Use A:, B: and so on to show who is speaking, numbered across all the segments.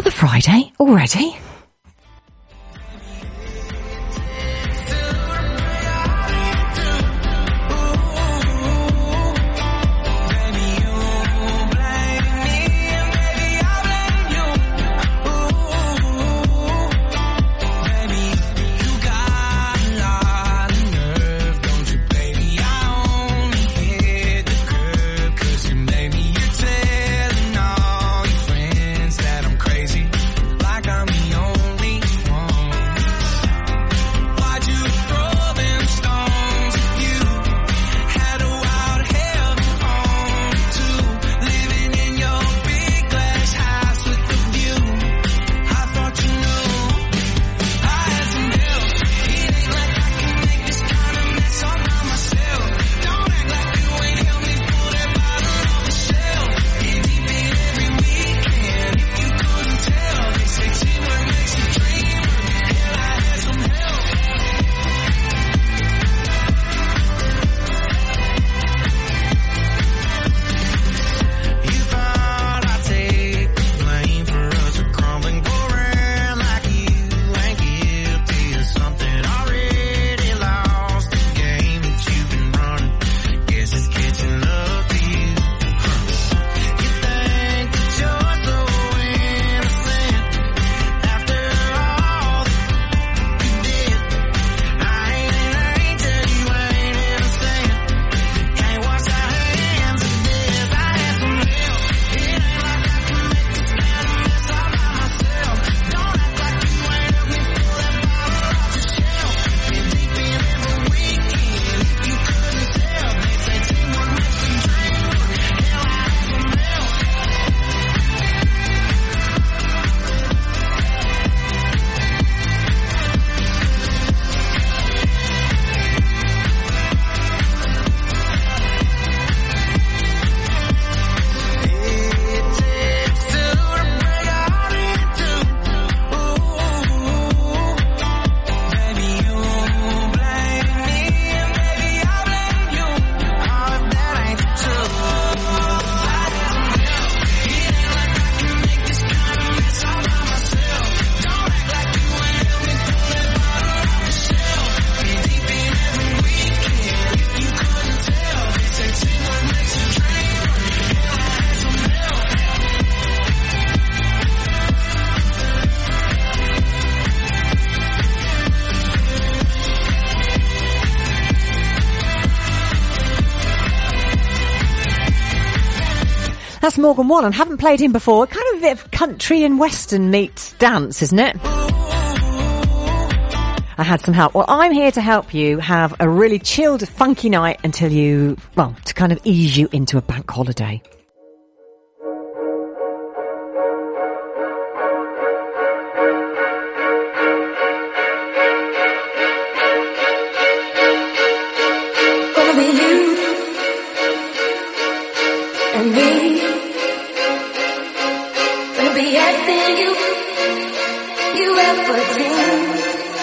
A: another Friday already? That's Morgan Wallen. Haven't played him before. Kind of a bit of country and western meets dance, isn't it? I had some help. Well, I'm here to help you have a really chilled, funky night until you, well, to kind of ease you into a bank holiday.
B: Gonna be you and me. Gonna be everything you ever dreamed.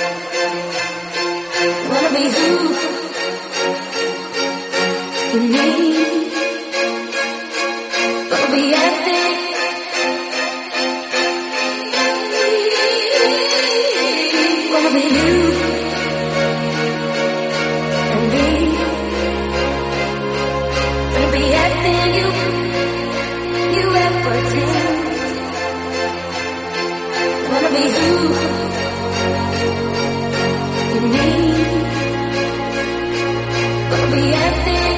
B: Wanna be who you need. Gonna be everything. Gonna be you and me. Gonna be everything you ever dreamed. Wanna be who you need. Gonna be everything.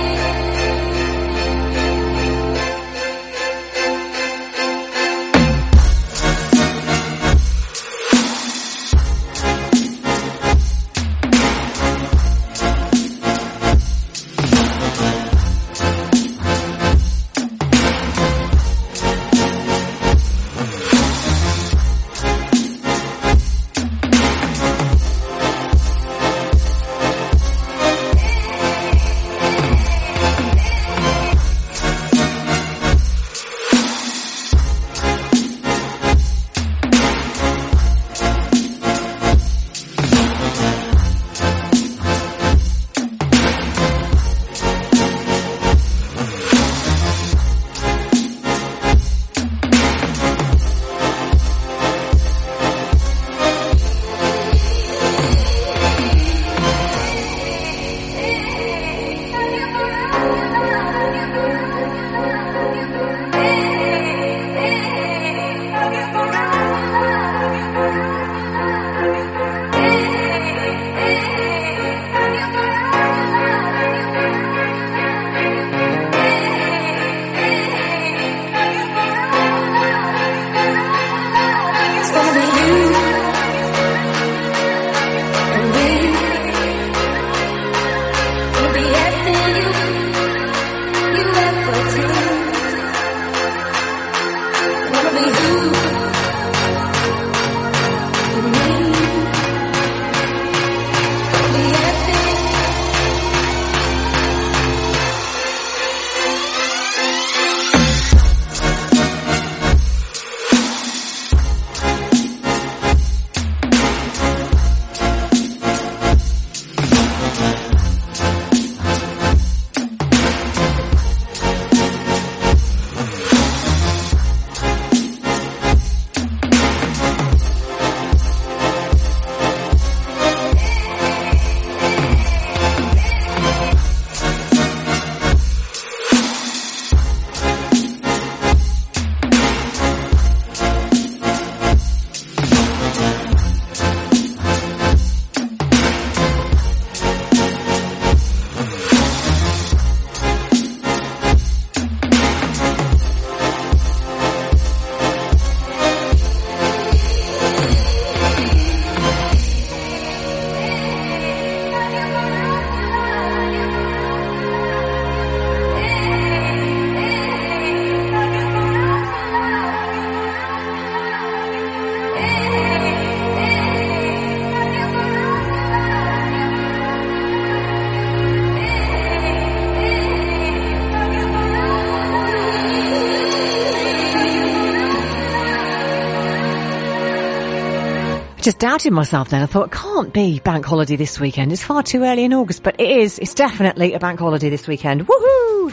A: just doubted myself then. I thought, it can't be bank holiday this weekend. It's far too early in August, but it is. It's definitely a bank holiday this weekend. Woohoo!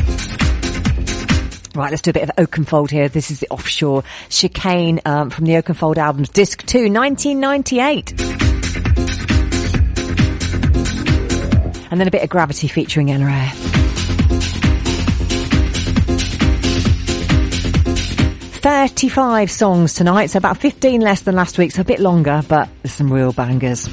A: Right, let's do a bit of Oakenfold here. This is the Offshore Chicane from the Oakenfold albums, Disc 2, 1998. And then a bit of Gravity featuring Ella Eyre. 35 songs tonight, so about 15 less than last week, so a bit longer, but there's some real bangers.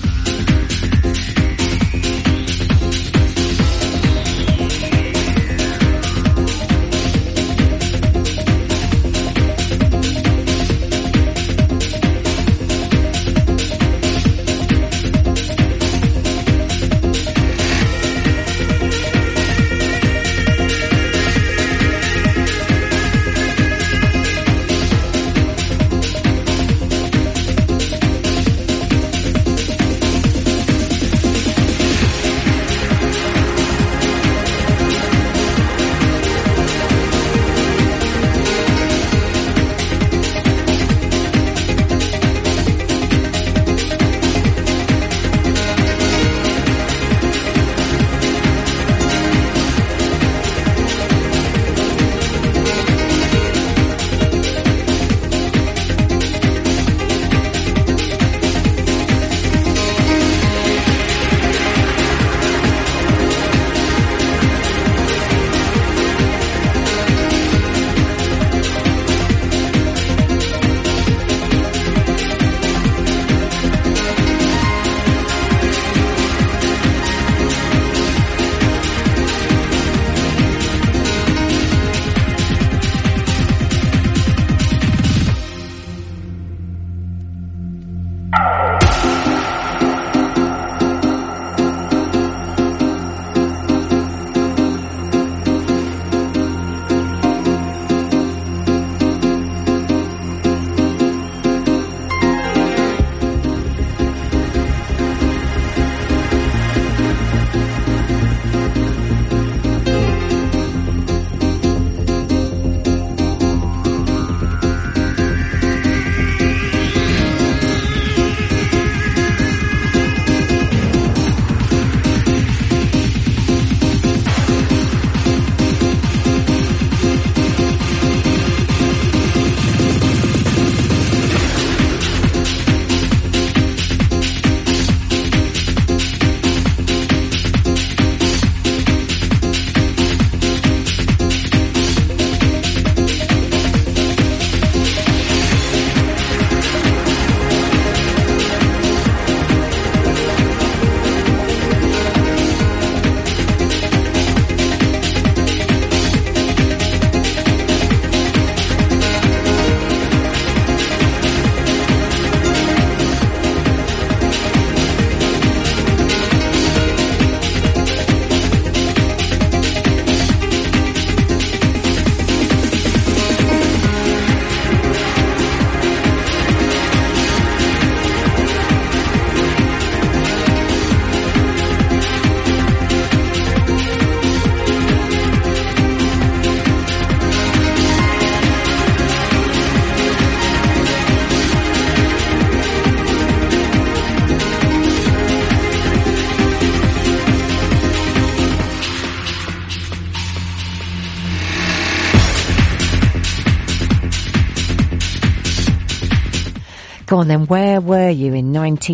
A: Go on then, where were you in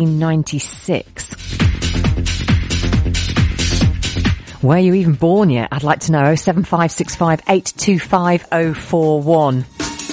A: 1996? Were you even born yet? I'd like to know. 07565 825 041.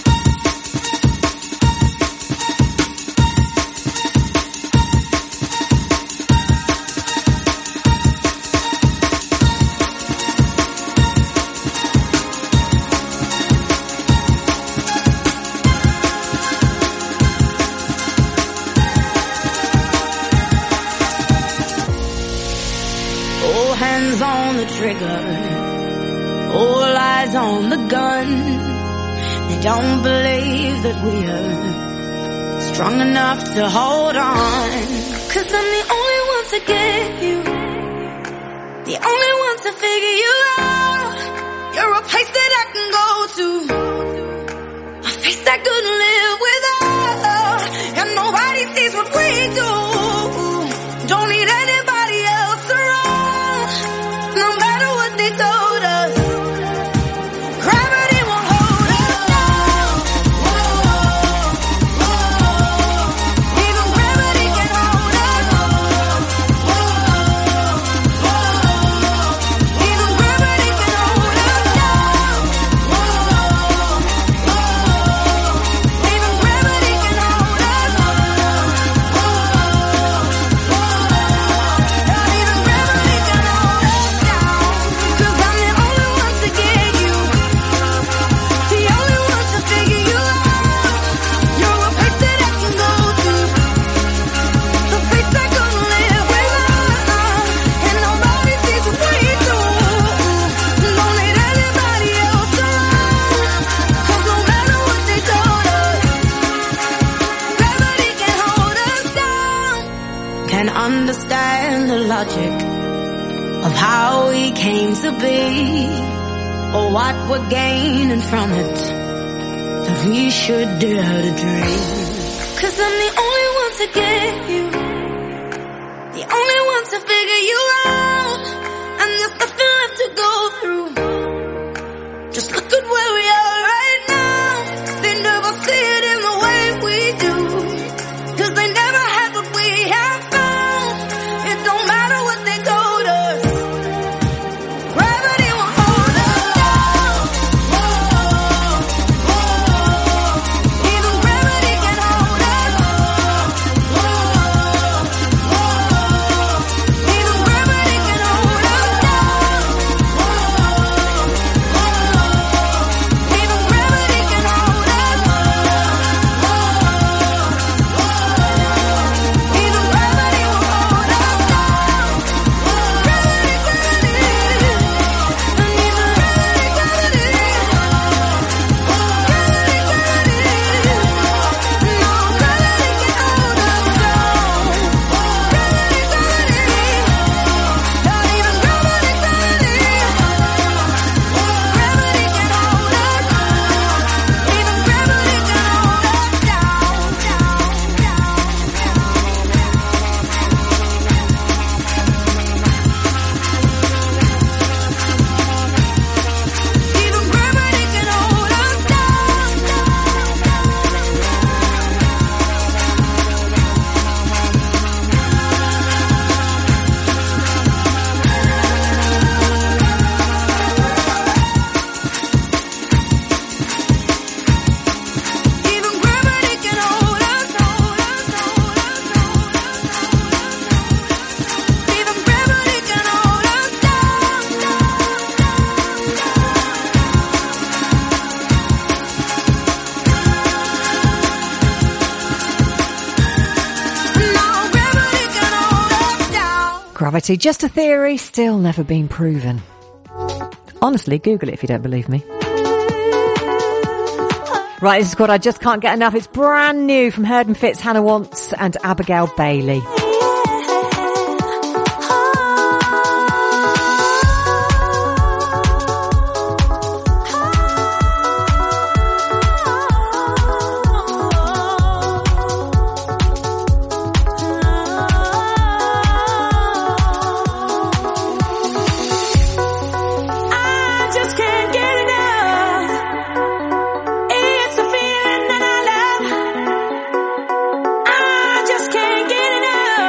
B: All eyes on the gun. They don't believe that we are strong enough to hold on. 'Cause I'm the only one to get you, the only one to figure you out. You're a place that I can go to, a face I couldn't live without. And nobody sees what we understand the logic of how we came to be, or what we're gaining from it, that we should dare to dream. 'Cause I'm the only one to get you, the only one to figure you out, and there's nothing left to go through. Just look at where we are right now. They never see it in the way we do, 'cause they never had what we have found. It don't matter what they told us, gravity will hold us down. Even gravity can hold us. Even gravity can hold us down. Even gravity can hold us. Even gravity will hold us down. Gravity, gravity, and even gravity, gravity, gravity, gravity. No, gravity can hold us down. Gravity, gravity, not even gravity, gravity. Gravity can hold us. Even gravity can hold us down, down, down. Even gravity can hold us down, even gravity can hold us, even gravity can hold us down. No, gravity can hold us down.
A: Gravity, just a theory, still never been proven. Honestly, Google it if you don't believe me. Right, this is called I Just Can't Get Enough. It's brand new from Herd and Fitz, Hannah Wants and Abigail Bailey.
B: I just can't get enough. It's a feeling that I love. I just can't get enough.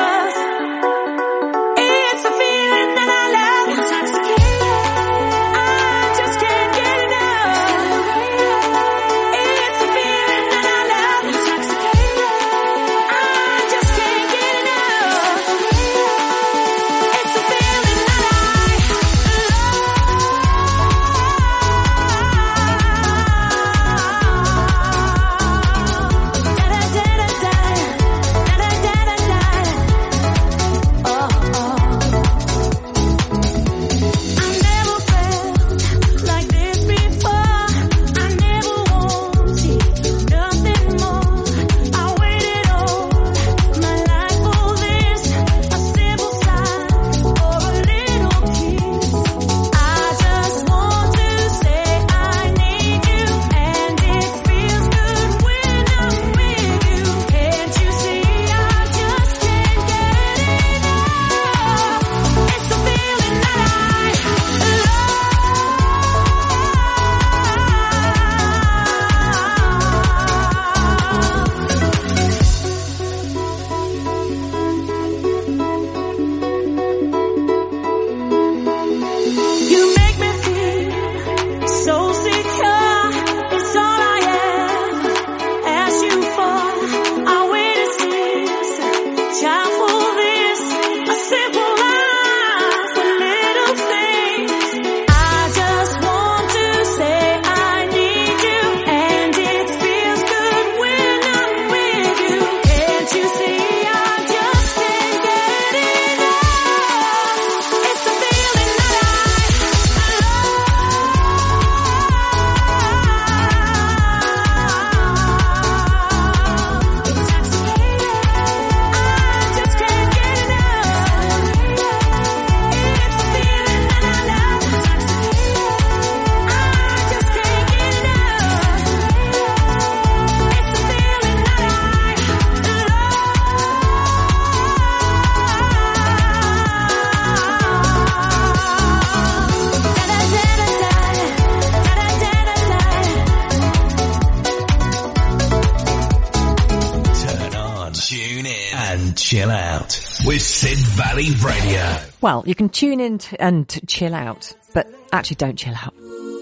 C: and chill out with Sid Valley Radio.
A: Well, you can tune in and chill out, but actually don't chill out.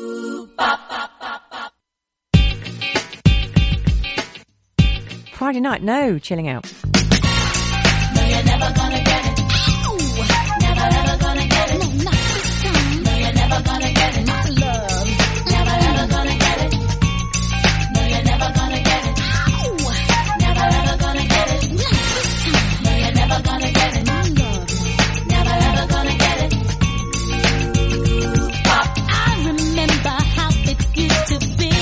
A: Friday night, no chilling out.
B: No, you're never gonna get it. Never ever gonna get it. No, not this time. No, you're never gonna get it. My love. Never ever gonna get it. No, you're never gonna get it. Never ever gonna get it. Not this time. No, you're never gonna get it. My love. Never ever gonna get it. I remember how it used to be.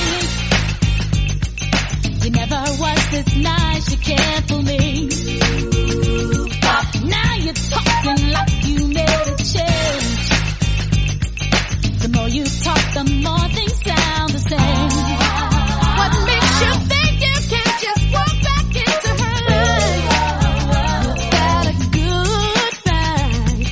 B: You never was this nice, you cared for me. Now you're talking like you made a change. The more you talk, the more things sound the same. What makes you think you can just walk back into her life? Was that a good fight?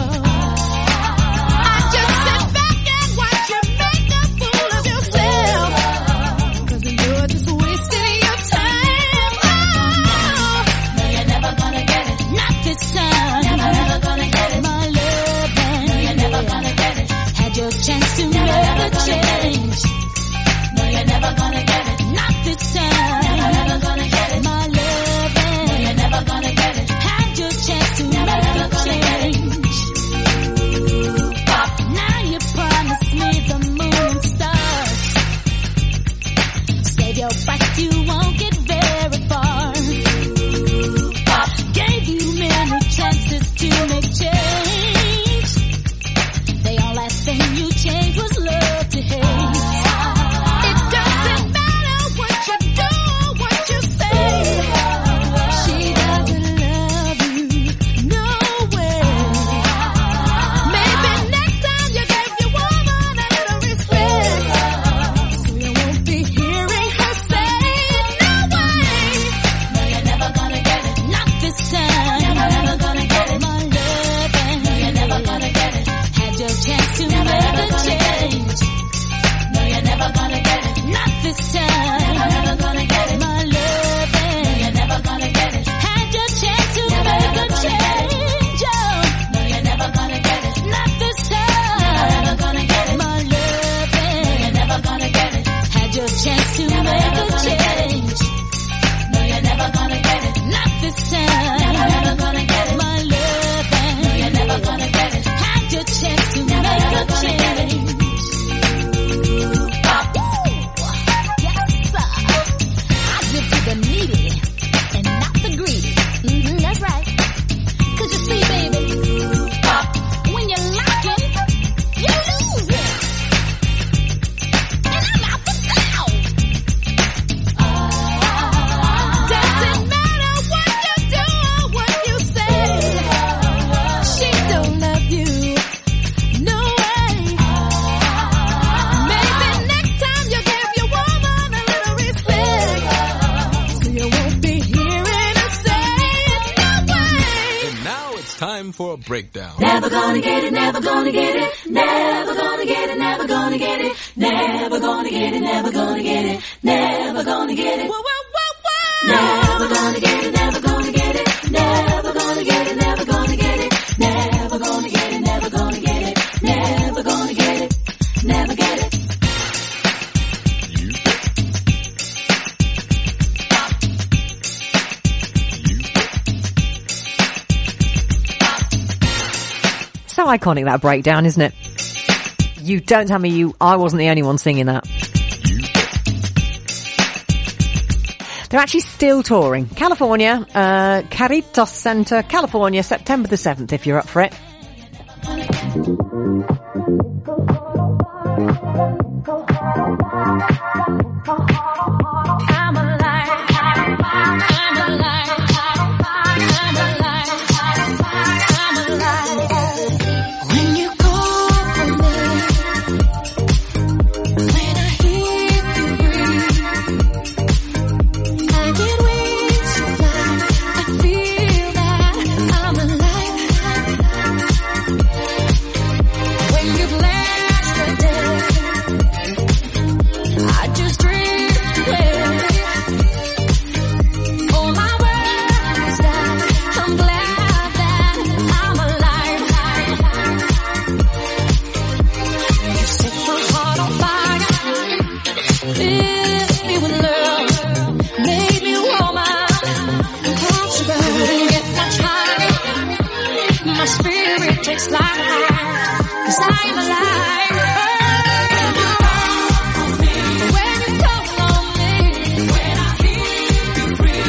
B: I just sit back and watch you make a fool of yourself. 'Cause you're just wasting your time. No, you're never gonna get it. Not this time. Never ever gonna get it. My love, no, you're never gonna get it. Had your chance to make a change. No, you're never gonna get it. Not this time. Never ever gonna get it. My love, no, you're never gonna get it. Had your chance to make a change. Now you promised me the moon and stars. Save your breath, you won't get very far. Gave you many chances to make change. The only last thing you changed was love to hate. It doesn't matter what you do or what you say. She doesn't love you, no way. Maybe next time you give your woman a little respect, so you won't be hearing her say, no way. No, you're never gonna get it. Not this time. Never ever gonna get it. My love, no, you're never gonna get it. Had your chance to make a change. No, you're never gonna get it. Not this time. Never ever gonna get it. My love, no, you're never gonna get it. Had your chance to make a change. No, you're never gonna get it. Not this time. Never ever gonna get it. My love, no, you're never gonna get it. Had your chance to make a change. No, you're never gonna get it. Not this time. Never ever gonna get it. My love, no, you're never gonna get it. Had your chance to make a change. Yes, sir. I give to the needy and not the greedy. That's right. 'Cause you see, baby, when you're lacking, you lose it. And I'm out the cloud. Doesn't matter what you do or what you say. She don't love you, no way. Maybe next time you give your woman a little respect, so you won't be hearing her say, no way.
D: And now it's time for a breakdown.
B: Never gonna get it, never gonna get it, never gonna get it, never gonna get it, never gonna get it, never gonna get it, never gonna get it. Whoa, whoa, whoa, whoa. Never gonna get it, never gonna get it, never gonna get it, never gonna get it, never gonna get it, never gonna get it, never gonna get it, never get it.
A: So iconic, that breakdown, isn't it? You don't tell me I wasn't the only one singing that. They're actually still touring. California, Caritas Center, California, September the 7th, if you're up for it.
B: I'm alive. I'm alive. I'm alive. I'm alive. When you call for me, when I hear you breathe, I get wings to fly. I feel that I'm alive. When you've left the day, I just like, 'cause I am alive. When you call on me, when I hear you breathe,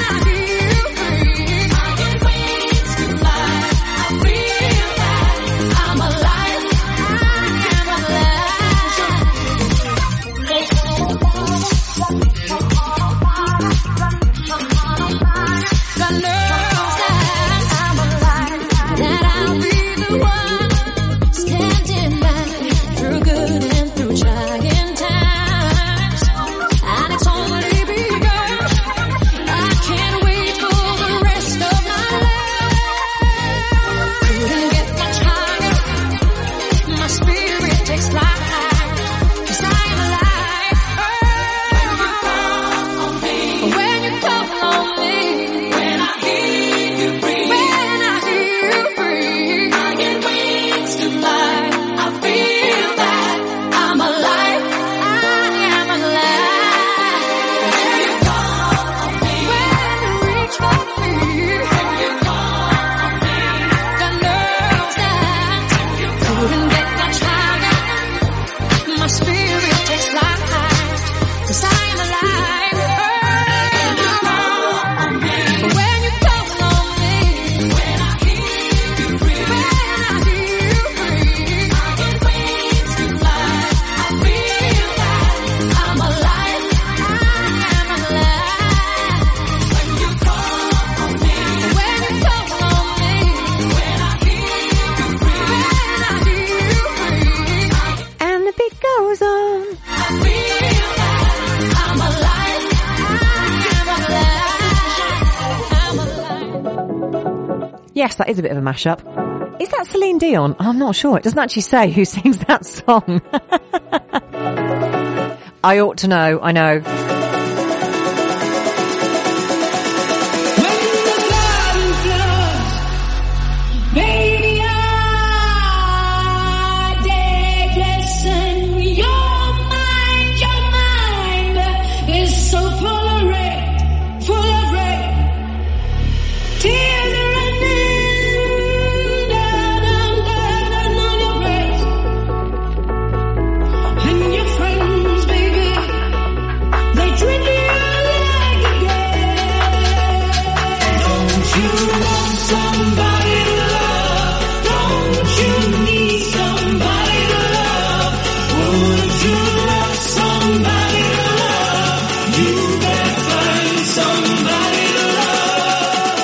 B: I get wings to fly. I feel that I'm alive. I am alive. God knows that I'm alive, that I'll be the one standing by through good and through trying times. And it's only begun. I can't wait for the rest of my life. Couldn't get much higher. My spirit takes flight, 'cause I am alive. When you call on me, when I hear you breathe, I get wings to fly. I feel that I'm alive. I am alive. When you call on me, when you reach for me, when you call on me, God knows that couldn't get much higher. My spirit takes flight, 'cause I am alive. When you call on me, when I hear you breathe, I get wings to fly. I feel that I'm alive. I am alive. When you call on me, when you call on me, when I hear you breathe,
A: And the beat goes on.
B: I feel that I'm alive. I am alive.
A: Yes, that is a bit of a mashup. Is that Celine Dion? I'm not sure. It doesn't actually say who sings that song. I ought to know. I know.
B: Baby, I dare listen. Your mind is so full of rain, tears are running down on your face. And your friends, baby, they treat you like a game. Don't you want somebody to love? Don't you need somebody to love? Would you love somebody to love? You better find somebody to love.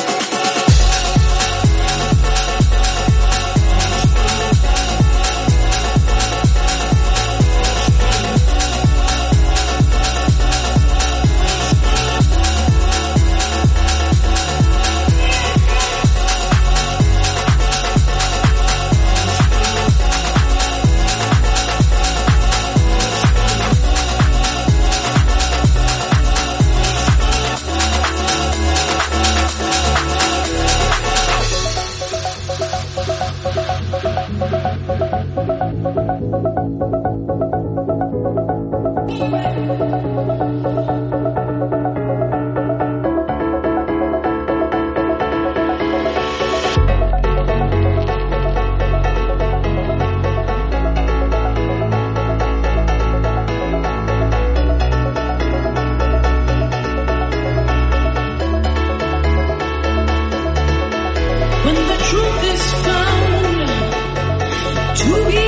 B: When the truth is found to be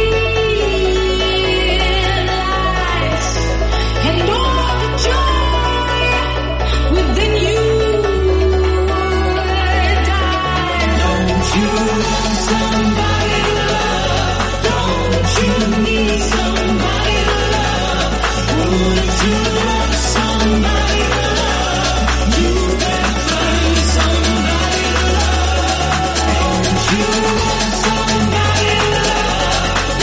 B: lies, and all the joy within you dies. Don't you want somebody to love? Don't you need somebody to love? Would you love somebody to love? You better find somebody to love. Don't you want somebody to love?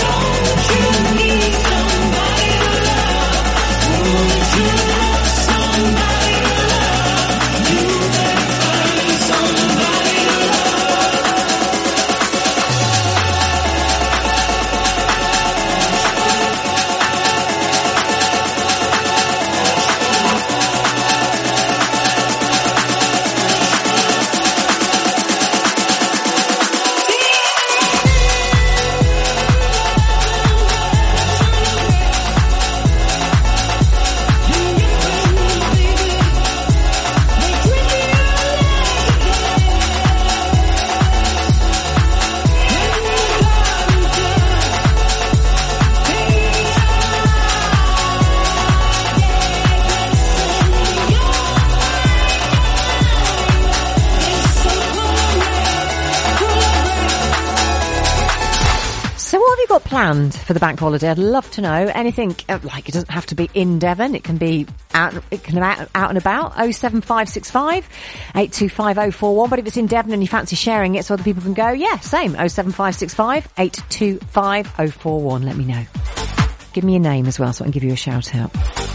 A: got planned for the bank holiday? I'd love to know. Anything, like it doesn't have to be in Devon. It can be out and about. 07565 825 But if it's in Devon and you fancy sharing it so other people can go, yeah, same. 07565 825 Let me know. Give me your name as well so I can give you a shout out.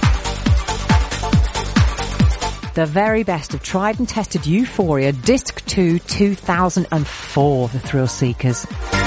A: The very best of tried and tested Euphoria Disc 2 2004, the Thrill Seekers.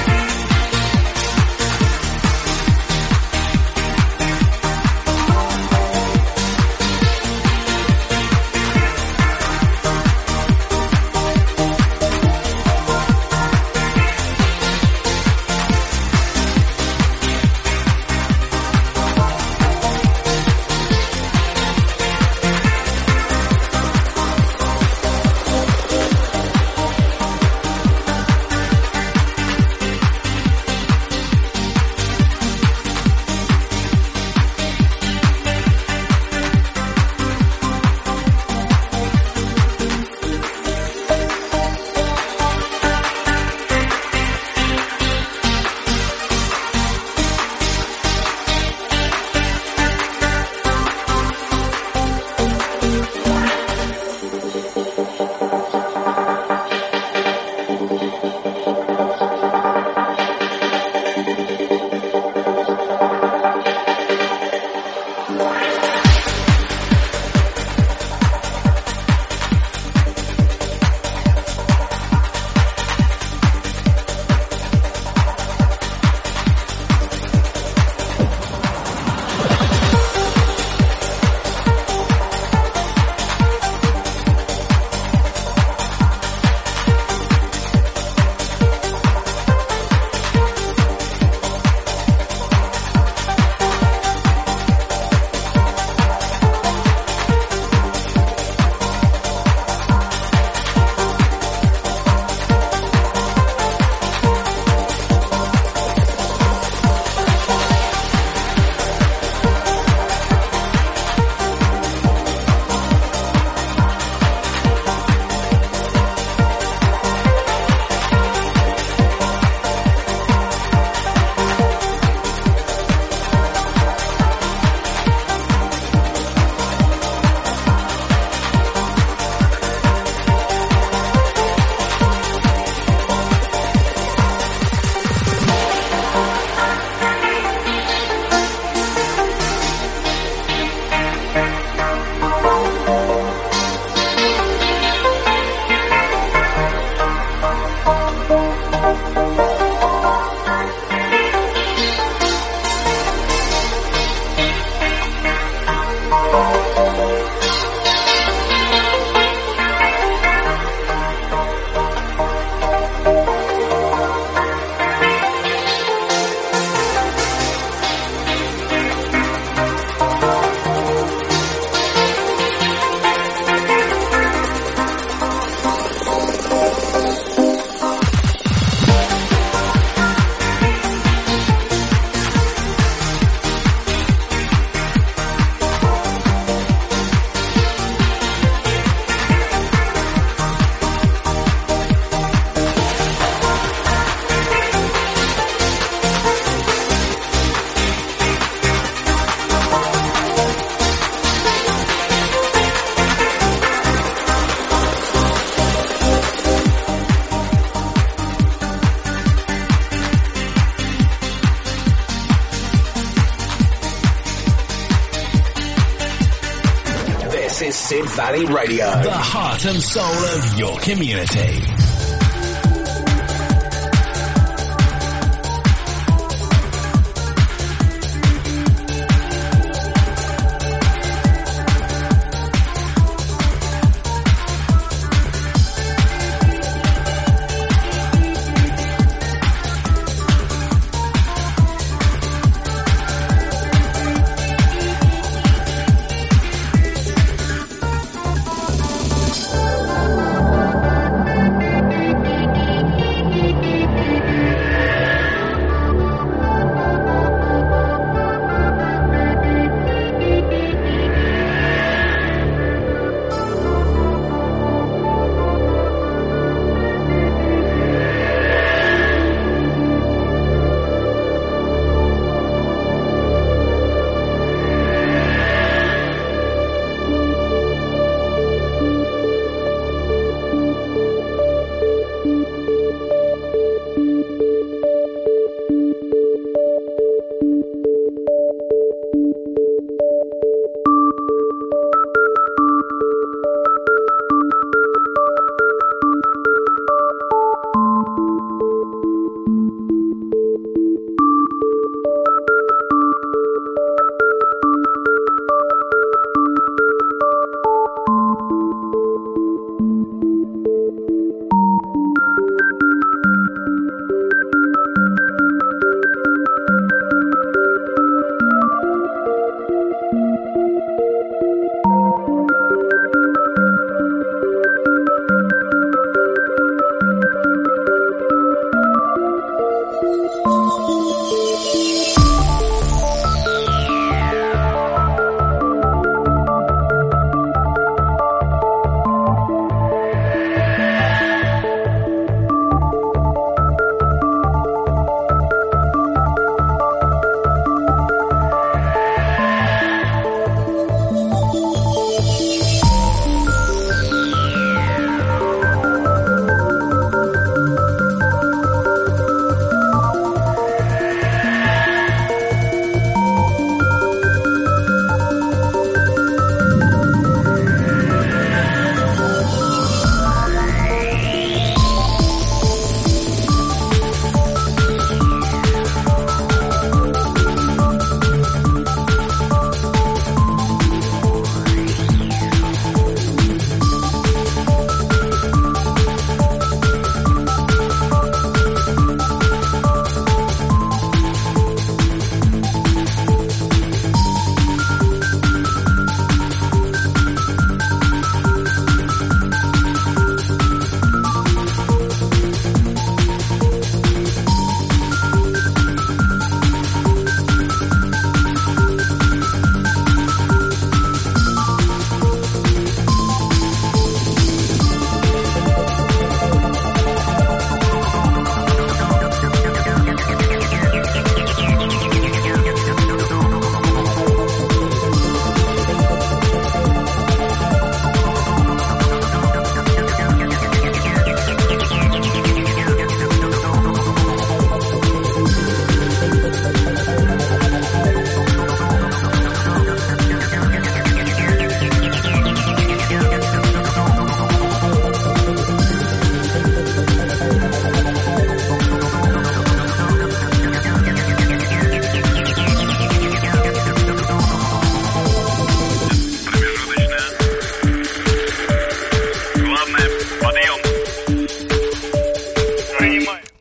C: This is Sid Valley Radio, the heart and soul of your community.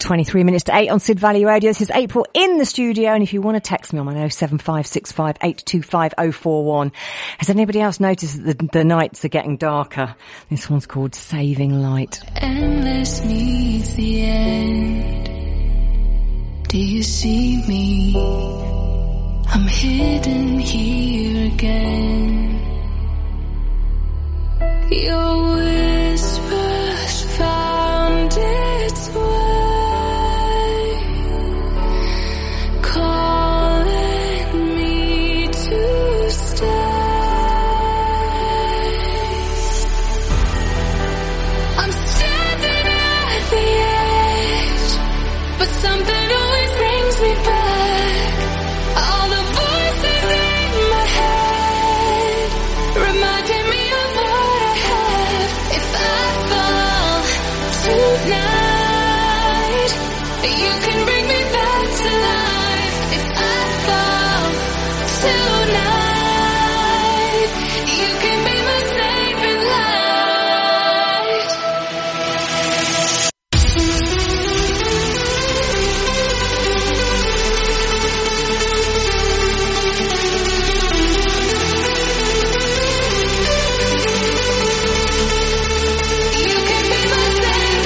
A: 23 minutes to 8 on Sid Valley Radio. This is April in the studio, and if you want to text me on my 07565 825 041. Has anybody else noticed that the nights are getting darker? This one's called Saving Light.
B: Endless meets the end. Do you see me? I'm hidden here again. Your whispers found its way, calling me to stay. I'm standing at the edge, but something always brings me back. All the voices in my head reminding me of what I have. If I fall tonight, you can bring me back to life. If I fall tonight, you can be my saving light. You can be my saving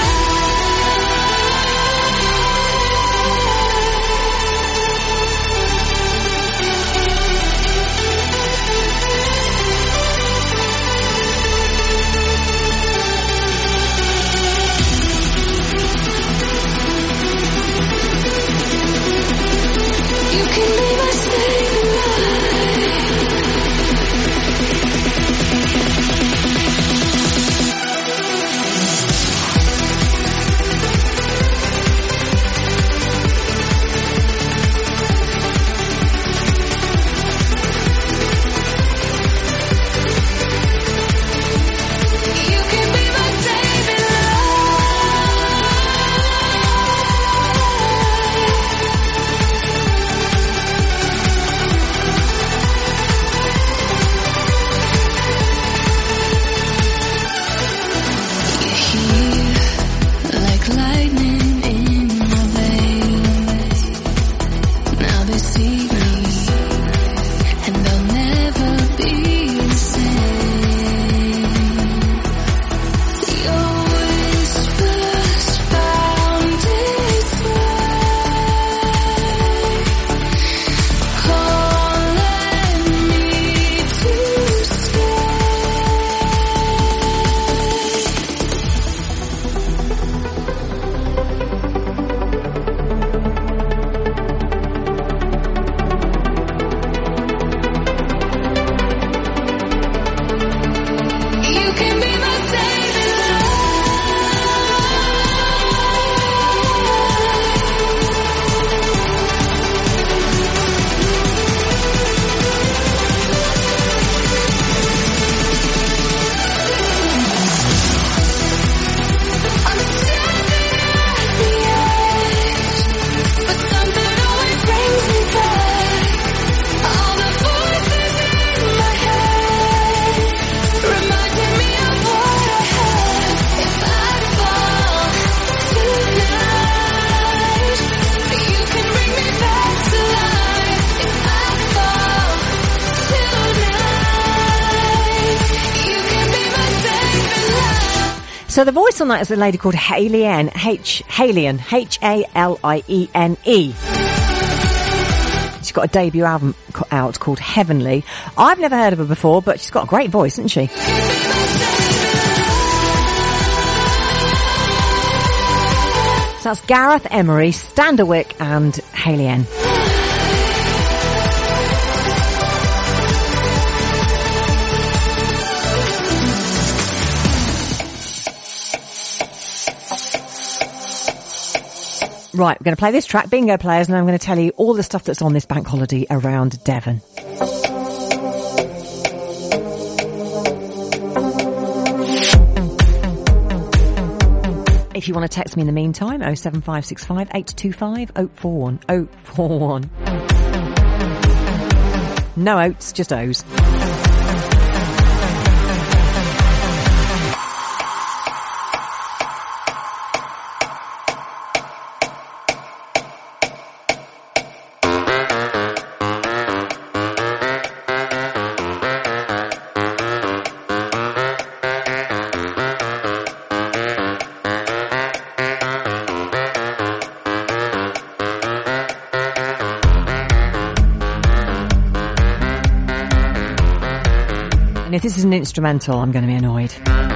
B: You can be my saving You can be my saving like lightning in my veins. Now they see me, and they'll never be the same. Your whispers found its way, calling me to stay. You can be my saving I'm standing at the edge, but something always brings me back. All the voices in my head reminding me of what I have. If I fall tonight, you can bring me back to life. If I fall tonight, you can be my saving light.
A: So the voice on that is a lady called Halien, Halien, Halien. She's got a debut album out called Heavenly. I've never heard of her before, but she's got a great voice, hasn't she? So that's Gareth Emery, Standerwick and Halien. Right, we're going to play this track, Bingo Players, and I'm going to tell you all the stuff that's on this bank holiday around Devon. If you want to text me in the meantime, 07565 825 041. No oats, just O's. this is an instrumental, I'm going to be annoyed.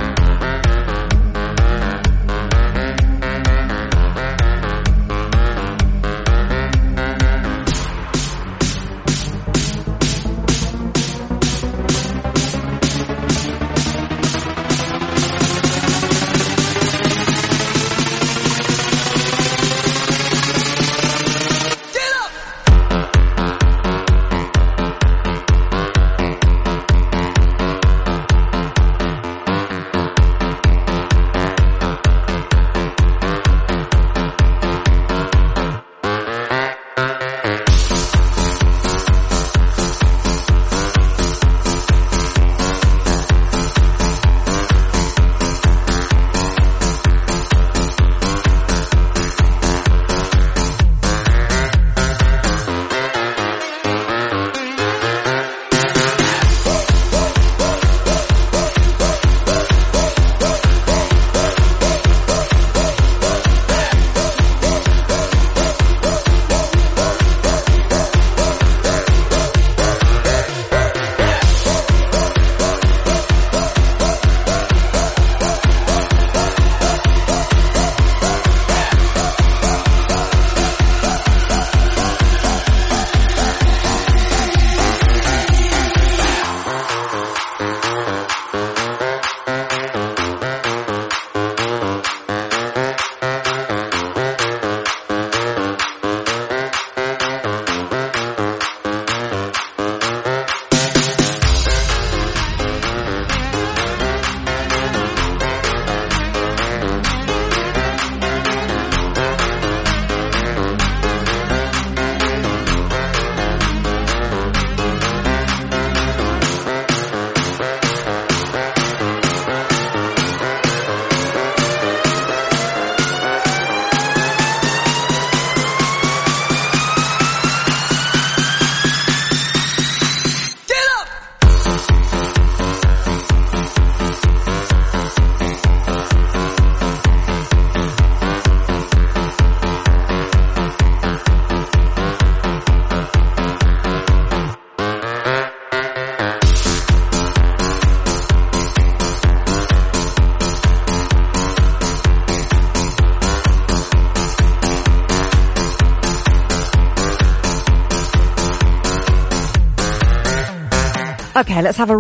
A: Okay, let's have a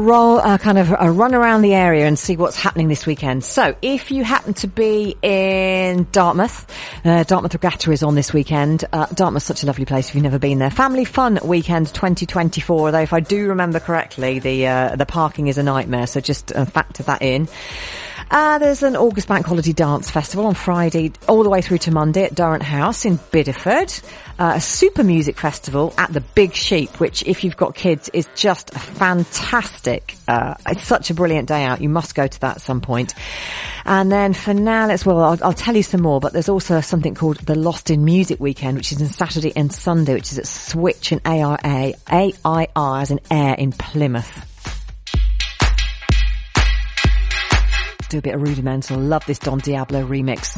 A: run around the area and see what's happening this weekend. So, if you happen to be in Dartmouth, Dartmouth Regatta is on this weekend. Dartmouth's such a lovely place if you've never been there. Family Fun Weekend 2024, although if I do remember correctly, the parking is a nightmare, so just factor that in. There's an August Bank Holiday Dance Festival on Friday all the way through to Monday at Durrant House in Bideford. A super music festival at the Big Sheep, which if you've got kids is just a fantastic, it's such a brilliant day out. You must go to that at some point. And then for now, I'll tell you some more, but there's also something called the Lost in Music Weekend, which is on Saturday and Sunday, which is at Switch and AIR as in air in Plymouth. Do a bit of Rudimental. Love this Don Diablo remix.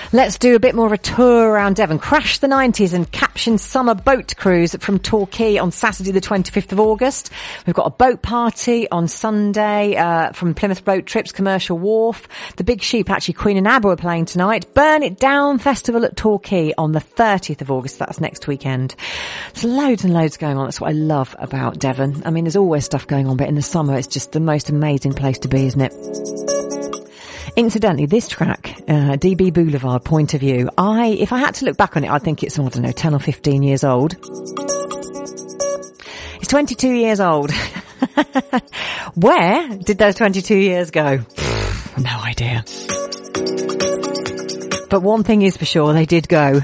A: Let's do a bit more of a tour around Devon. Crash the 90s and caption summer boat cruise from Torquay on Saturday the 25th of August. We've got a boat party on Sunday from Plymouth Boat Trips, Commercial Wharf. The Big Sheep, actually Queen and ABBA are playing tonight. Burn It Down Festival at Torquay on the 30th of August. That's next weekend. There's loads and loads going on. That's what I love about Devon. I mean, there's always stuff going on, but in the summer it's just the most amazing place to be, isn't it? Incidentally, this track, DB Boulevard, Point of View, if I had to look back on it, I'd think it's, 10 or 15 years old. It's 22 years old. Where did those 22 years go? No idea. But one thing is for sure, they did go.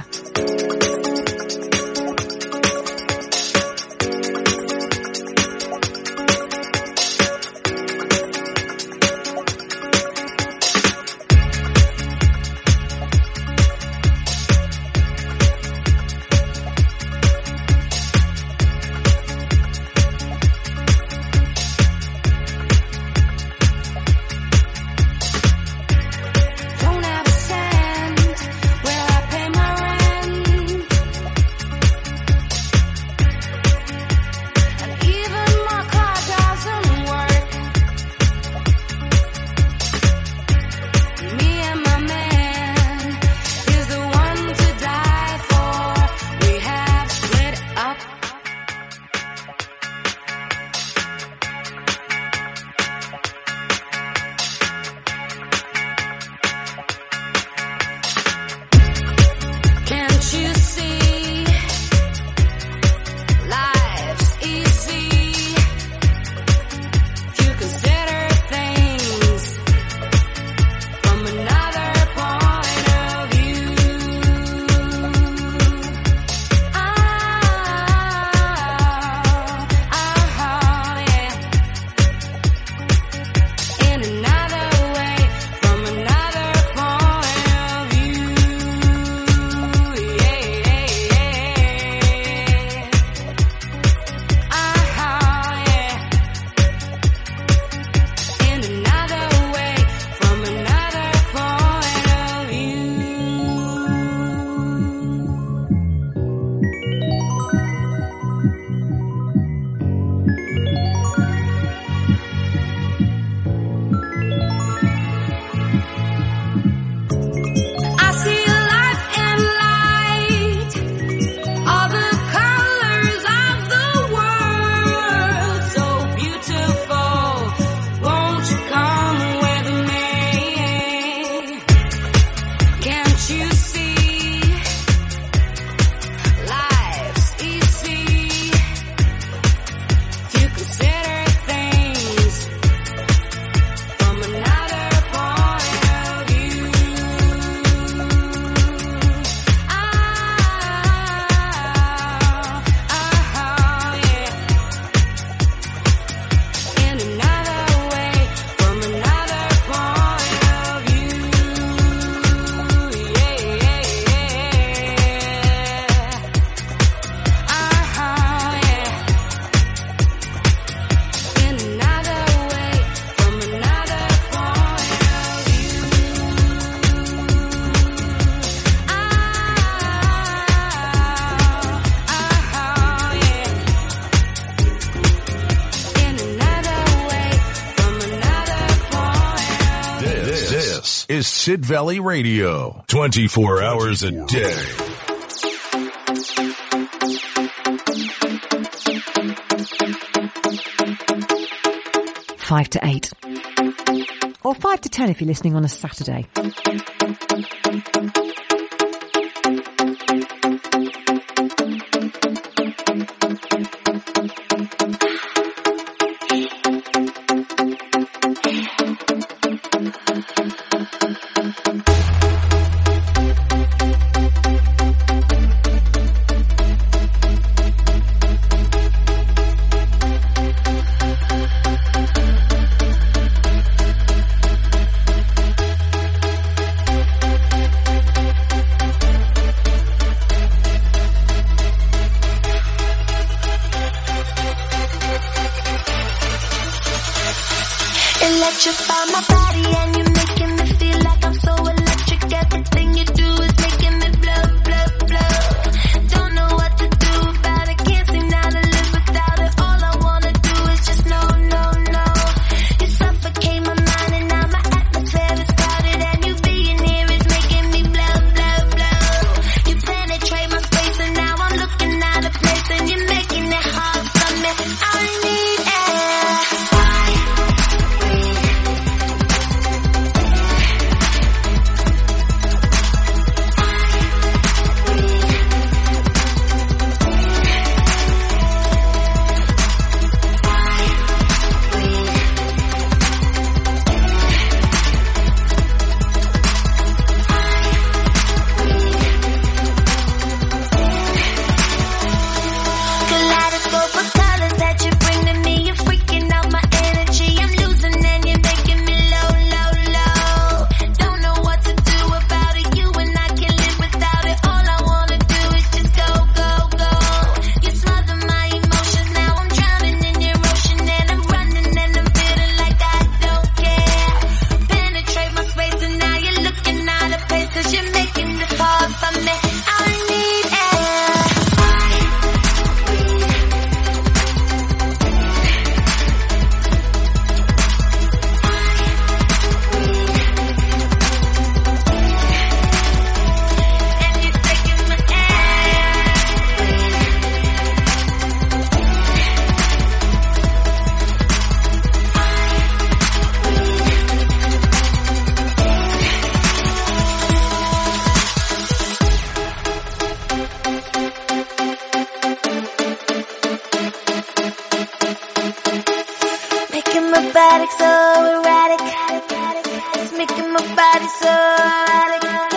C: Is Sid Valley Radio, 24 hours a day.
A: Five to 8. Or 5 to 10 if you're listening on a Saturday.
B: Electrify my body and you're making me feel like I'm so electric. Everything you do my body so erratic. It's making my body so erratic.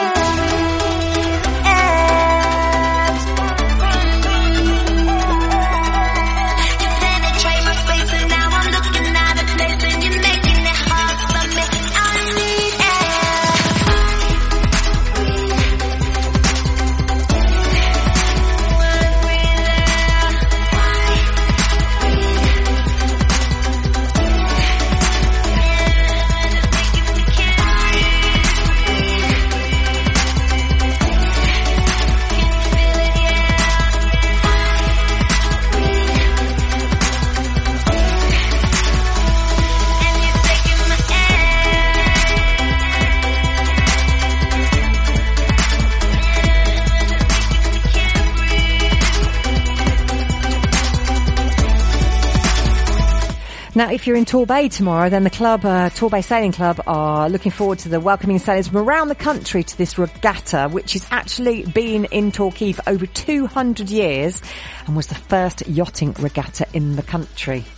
A: Now, if you're in Torbay tomorrow, then the club, Torbay Sailing Club, are looking forward to the welcoming sailors from around the country to this regatta, which has actually been in Torquay for over 200 years and was the first yachting regatta in the country.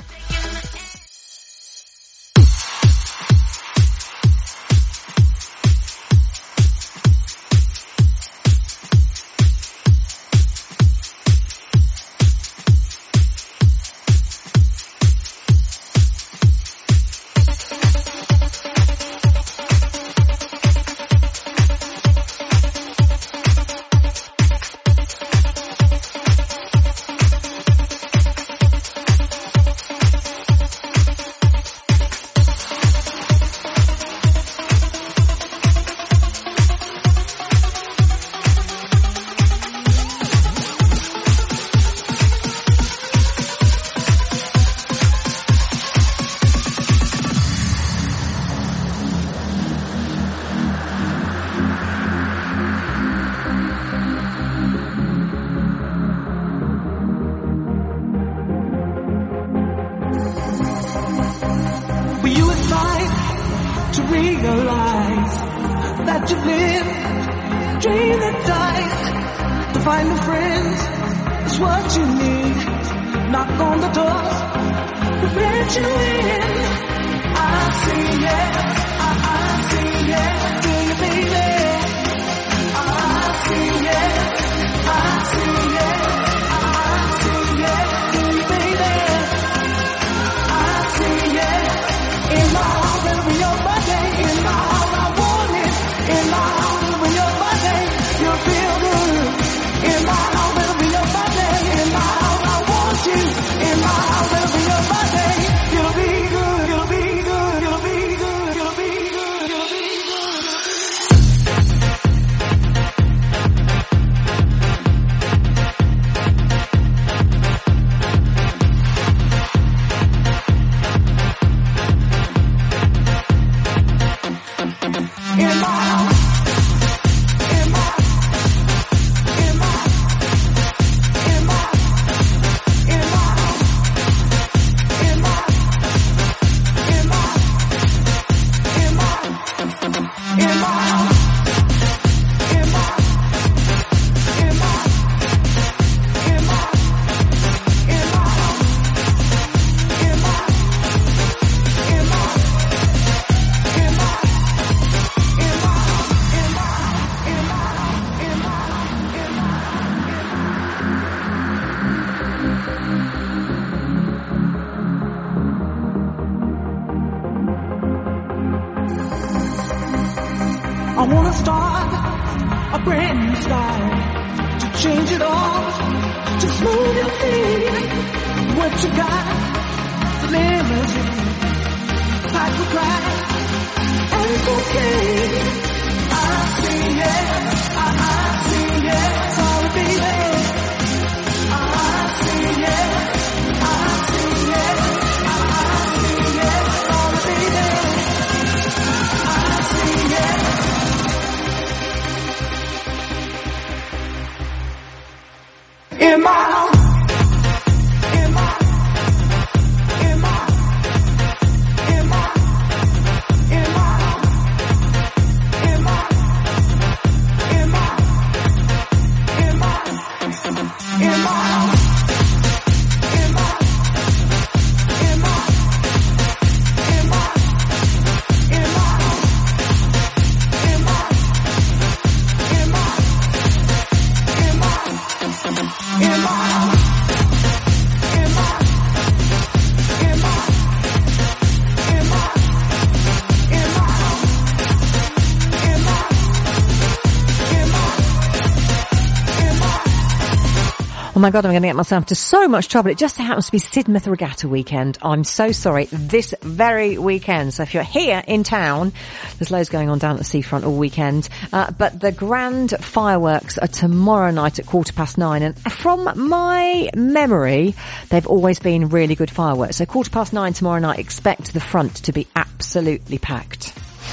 A: Oh my God, I'm going to get myself into so much trouble. It just happens to be Sidmouth Regatta weekend. I'm so sorry. This very weekend. So if you're here in town, there's loads going on down at the seafront all weekend. But the grand fireworks are tomorrow night at 9:15. And from my memory, they've always been really good fireworks. So 9:15 tomorrow night, expect the front to be absolutely packed.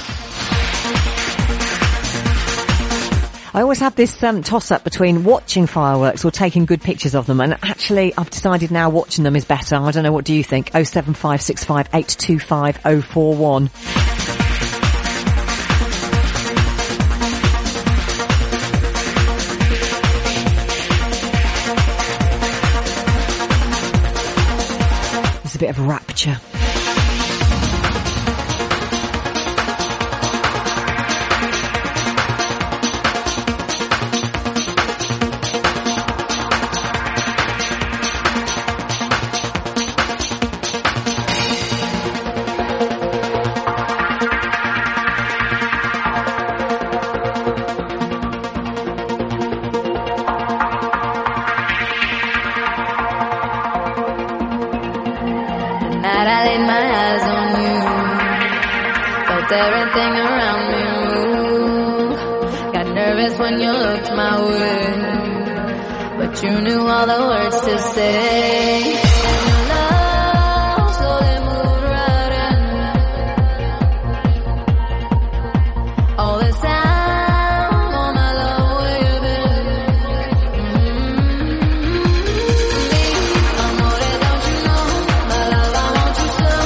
A: I always have this toss-up between watching fireworks or taking good pictures of them, and actually I've decided now watching them is better. I don't know, what do you think? 07565 825 041. There's a bit of rapture.
B: Everything around me moved. Got nervous when you looked my way, but you knew all the words to say. And your love slowly moved right in. All this time, all my love waving. Amore, don't you know, my love, I want you so.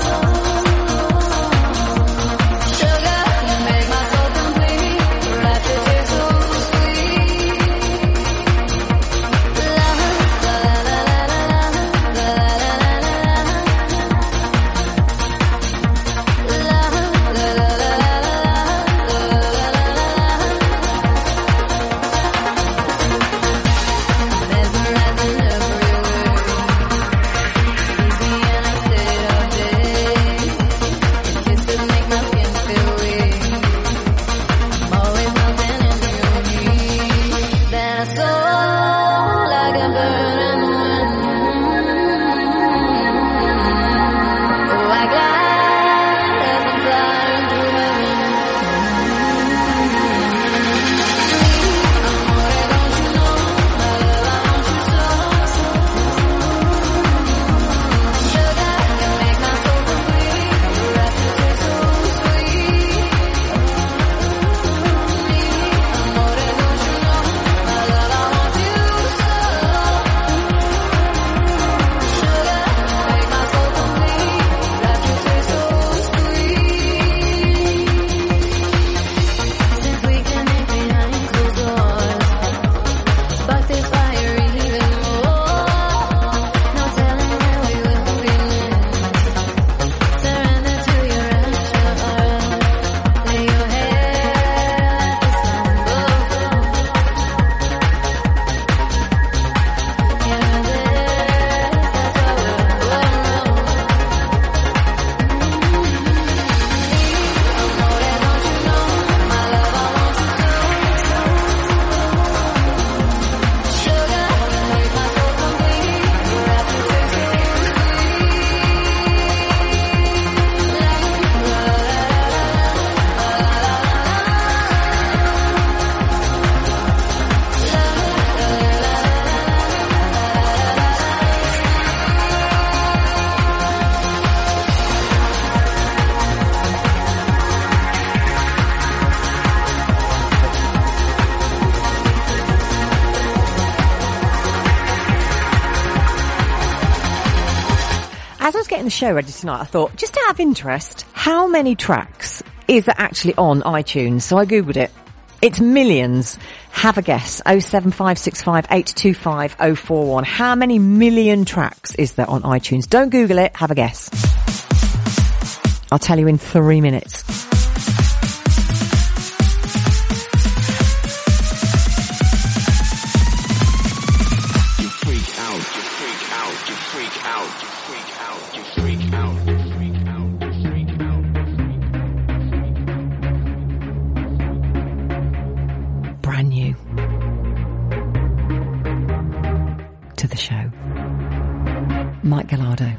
A: As I was getting the show ready tonight, I thought, just out of interest, how many tracks is there actually on iTunes? So I Googled it. It's millions. Have a guess. 07565 825 041. How many million tracks is there on iTunes? Don't Google it. Have a guess. I'll tell you in 3 minutes. Brand new. the show. Mike Gallardo.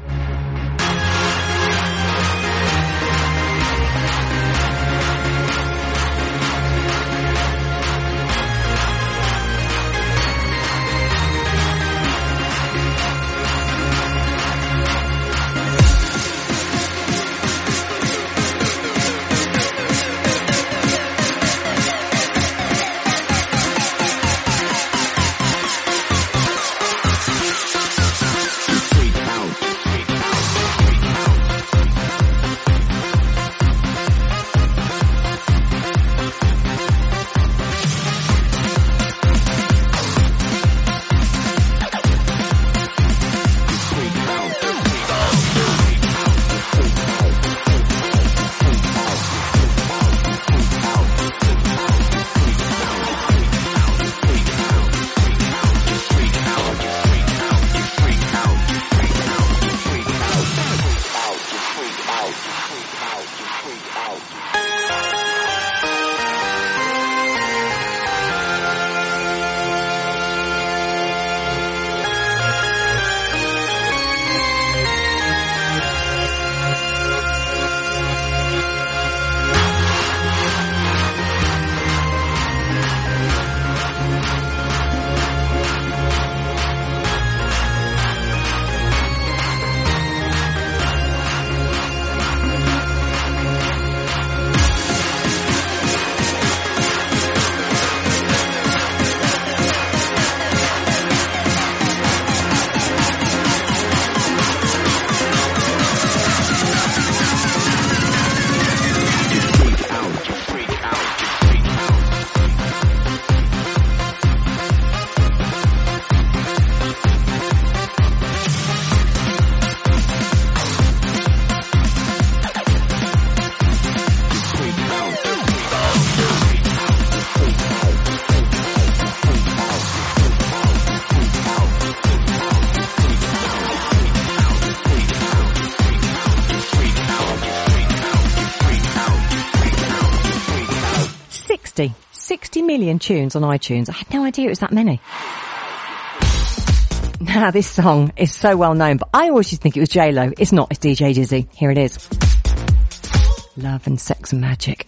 A: Million tunes on iTunes. I had no idea it was that many. Now, this song is so well known, but I always used to think it was J-Lo. It's not. It's DJ Dizzy. Here it is. Love and Sex and Magic.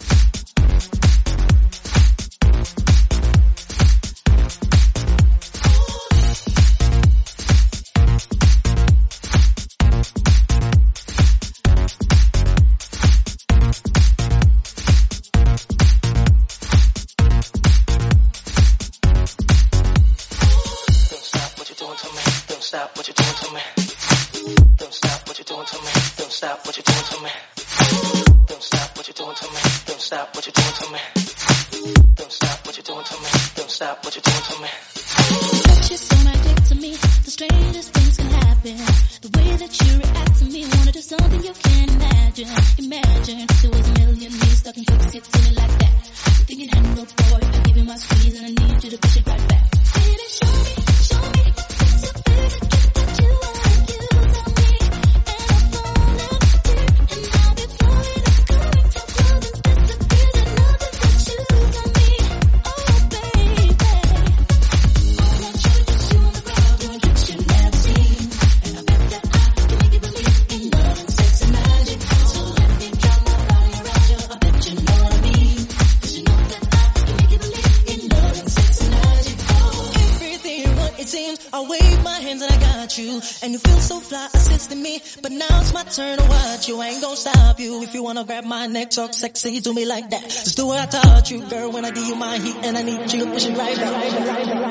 E: 'Turn to watch you, I ain't gon' stop you. If you wanna grab my neck, talk sexy to me like that. Just do what I taught you, girl, when I give you my heat. And I need you to push it right back.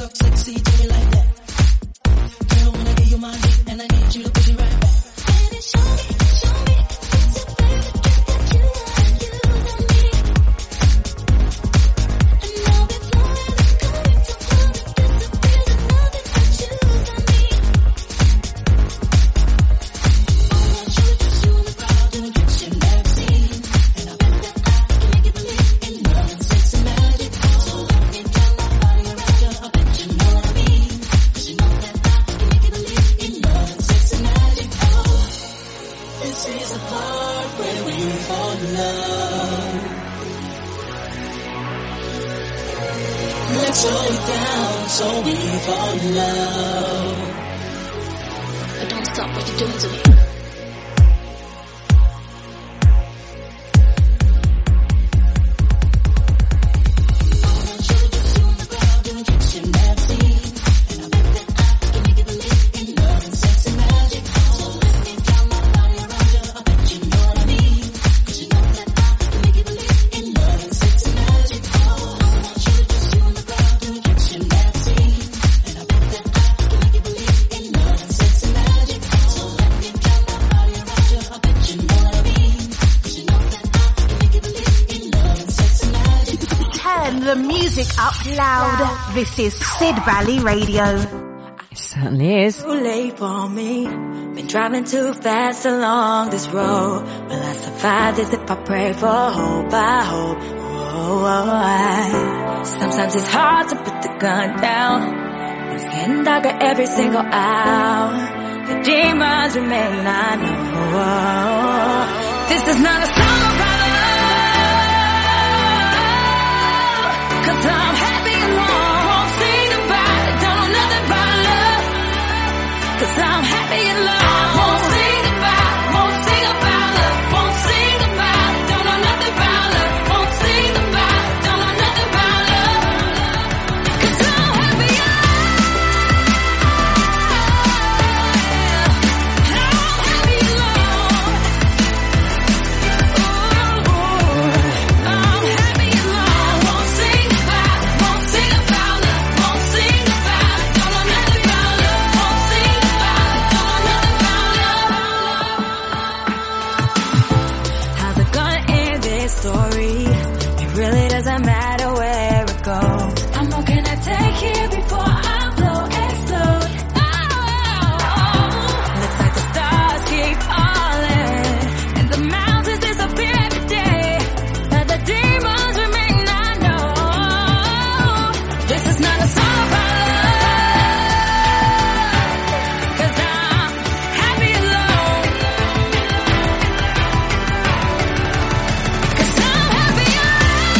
E: talk sexy to me like that. Girl, when I give you my heat and I need you to push it right back. Baby, show me, it's a baby trick that you are using me. And I'll be flowing, going to flow, disappears and nothing but you on me. I want you, just you in the crowd, doing tricks you've never seen. And I bet that I can make you believe in love and sex and magic. So let me turn my body around you, I bet you know what I mean. 'Cause you know that I can make you believe in love and sex and magic. Oh, this is the part where we fall in love. Let's slow it down so we fall in love. But don't stop what you're doing to me.
F: The music up loud. This is Sid Valley Radio.
A: It certainly is.
B: Too late for me. Been driving too fast along this road. Will I survive this if I pray for hope? I hope. Sometimes it's hard to put the gun down. It's getting darker every single hour. The demons remain, I know. This is not a song about love. 'Cause I'm happy alone. Won't sing about it. Don't know nothing about love. 'Cause I'm happy alone. Won't sing about it. Won't sing about love. Won't sing about it. Don't know nothing about love. Won't sing about it. Don't know nothing about love. 'Cause I'm happy alone. I'm happy alone. Ooh, I'm happy alone. Won't sing about it. Won't sing about love. Won't sing about it. Don't know nothing about love. Won't sing about it. Don't know nothing about love. How's it gonna end this story? It really doesn't matter where it goes. How more can I take here before I blow, explode? Oh, looks like the stars keep falling and the mountains disappear every day, but the demons remain. I know this is not a song about love, 'cause I'm happy alone. 'Cause I'm happy alone.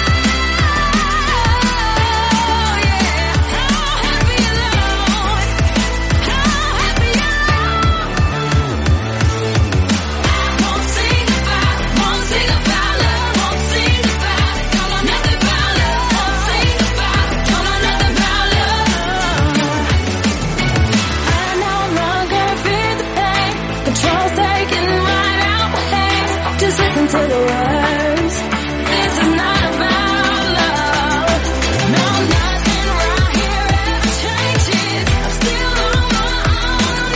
B: Yeah, I'm happy alone. I'm happy alone. Won't sing about it. Won't sing about love. Won't sing about it. Don't know nothing about love. Won't sing about it. Don't know nothing about love. I no longer feel the pain. Control's taken right out my hands. Just listen to the words. This is not about love. No, nothing right here ever changes. I'm still on my own.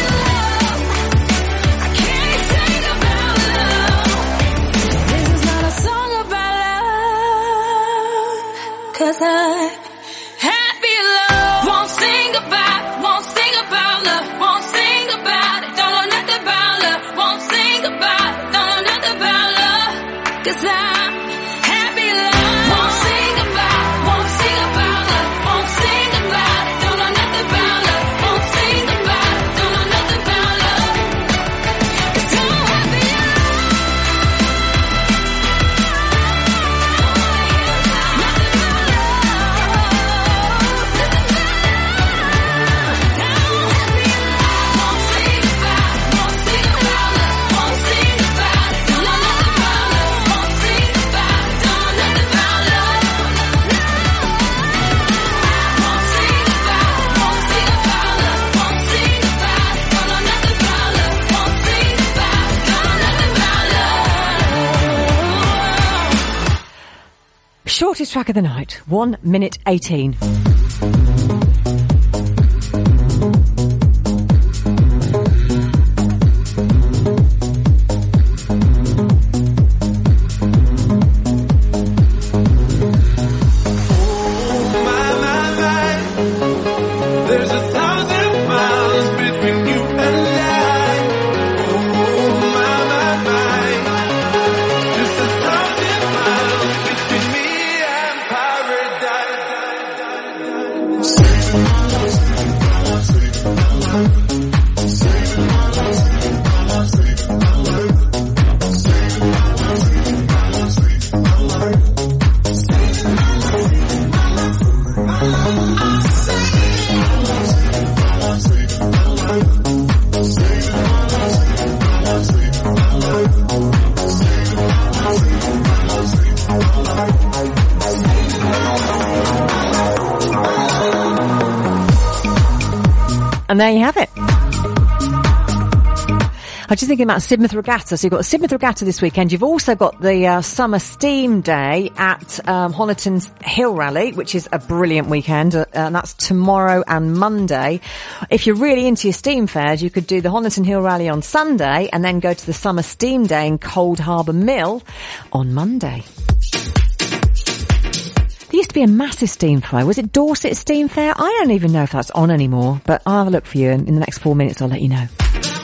B: I can't sing about love. This is not a song about love. 'Cause I'm happy alone. Won't sing about it. Won't sing about love. Won't sing about it. Don't know nothing about love. Won't sing about it. Don't know nothing about love. 'Cause I'm happy alone. Won't sing about it. Won't sing about love. Won't sing about it. Don't know nothing about love. Won't sing about it. Don't know nothing about love. 'Cause I'm happy alone.
A: Shortest track of the night, 1 minute 18. And there you have it. I was just thinking about Sidmouth Regatta. So you've got the Sidmouth Regatta this weekend. You've also got the Summer Steam Day at Honiton's Hill Rally, which is a brilliant weekend. And that's tomorrow and Monday. If you're really into your steam fairs, you could do the Honiton Hill Rally on Sunday and then go to the Summer Steam Day in Cold Harbour Mill on Monday. There used to be a massive steam fair. Was it Dorset Steam Fair? I don't even know if that's on anymore, but I'll have a look for you, and in the next 4 minutes I'll let you know.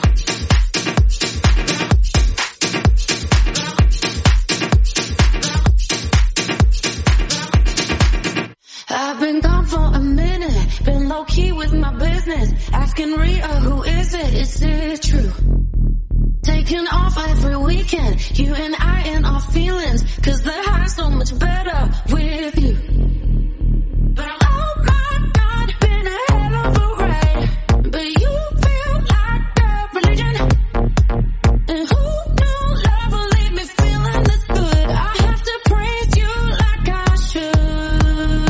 B: I've been gone for a minute, been low key with my business, asking Rhea, who is it? Is it true? Taking off every weekend, you and I in our feelings, 'cause the high's so much better with you. But oh my God, been a hell of a ride, but you feel like a religion. And who knew love will leave me feeling this good? I have to praise you like I should.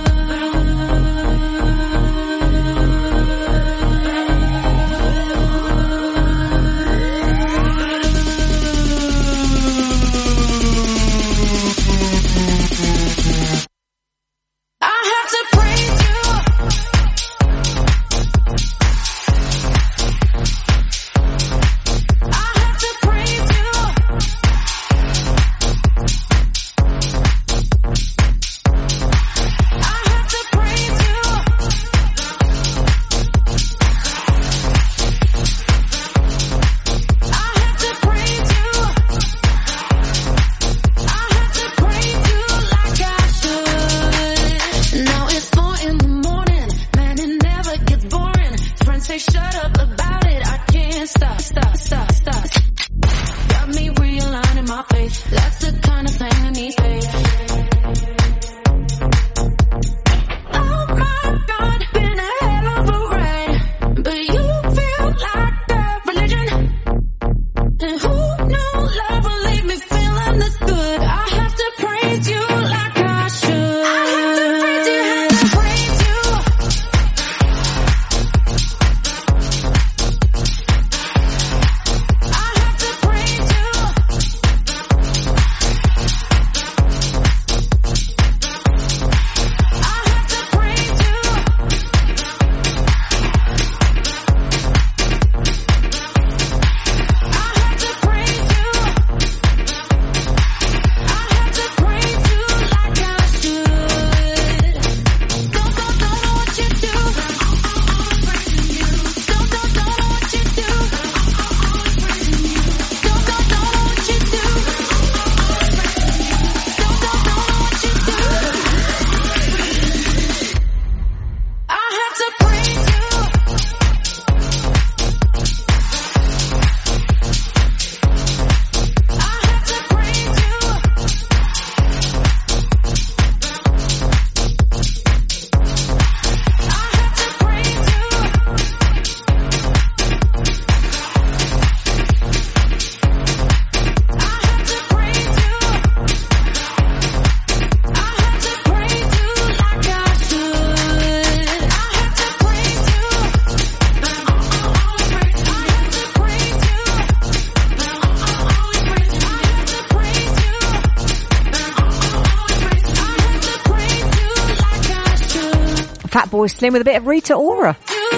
A: Fatboy Slim with a bit of Rita Ora.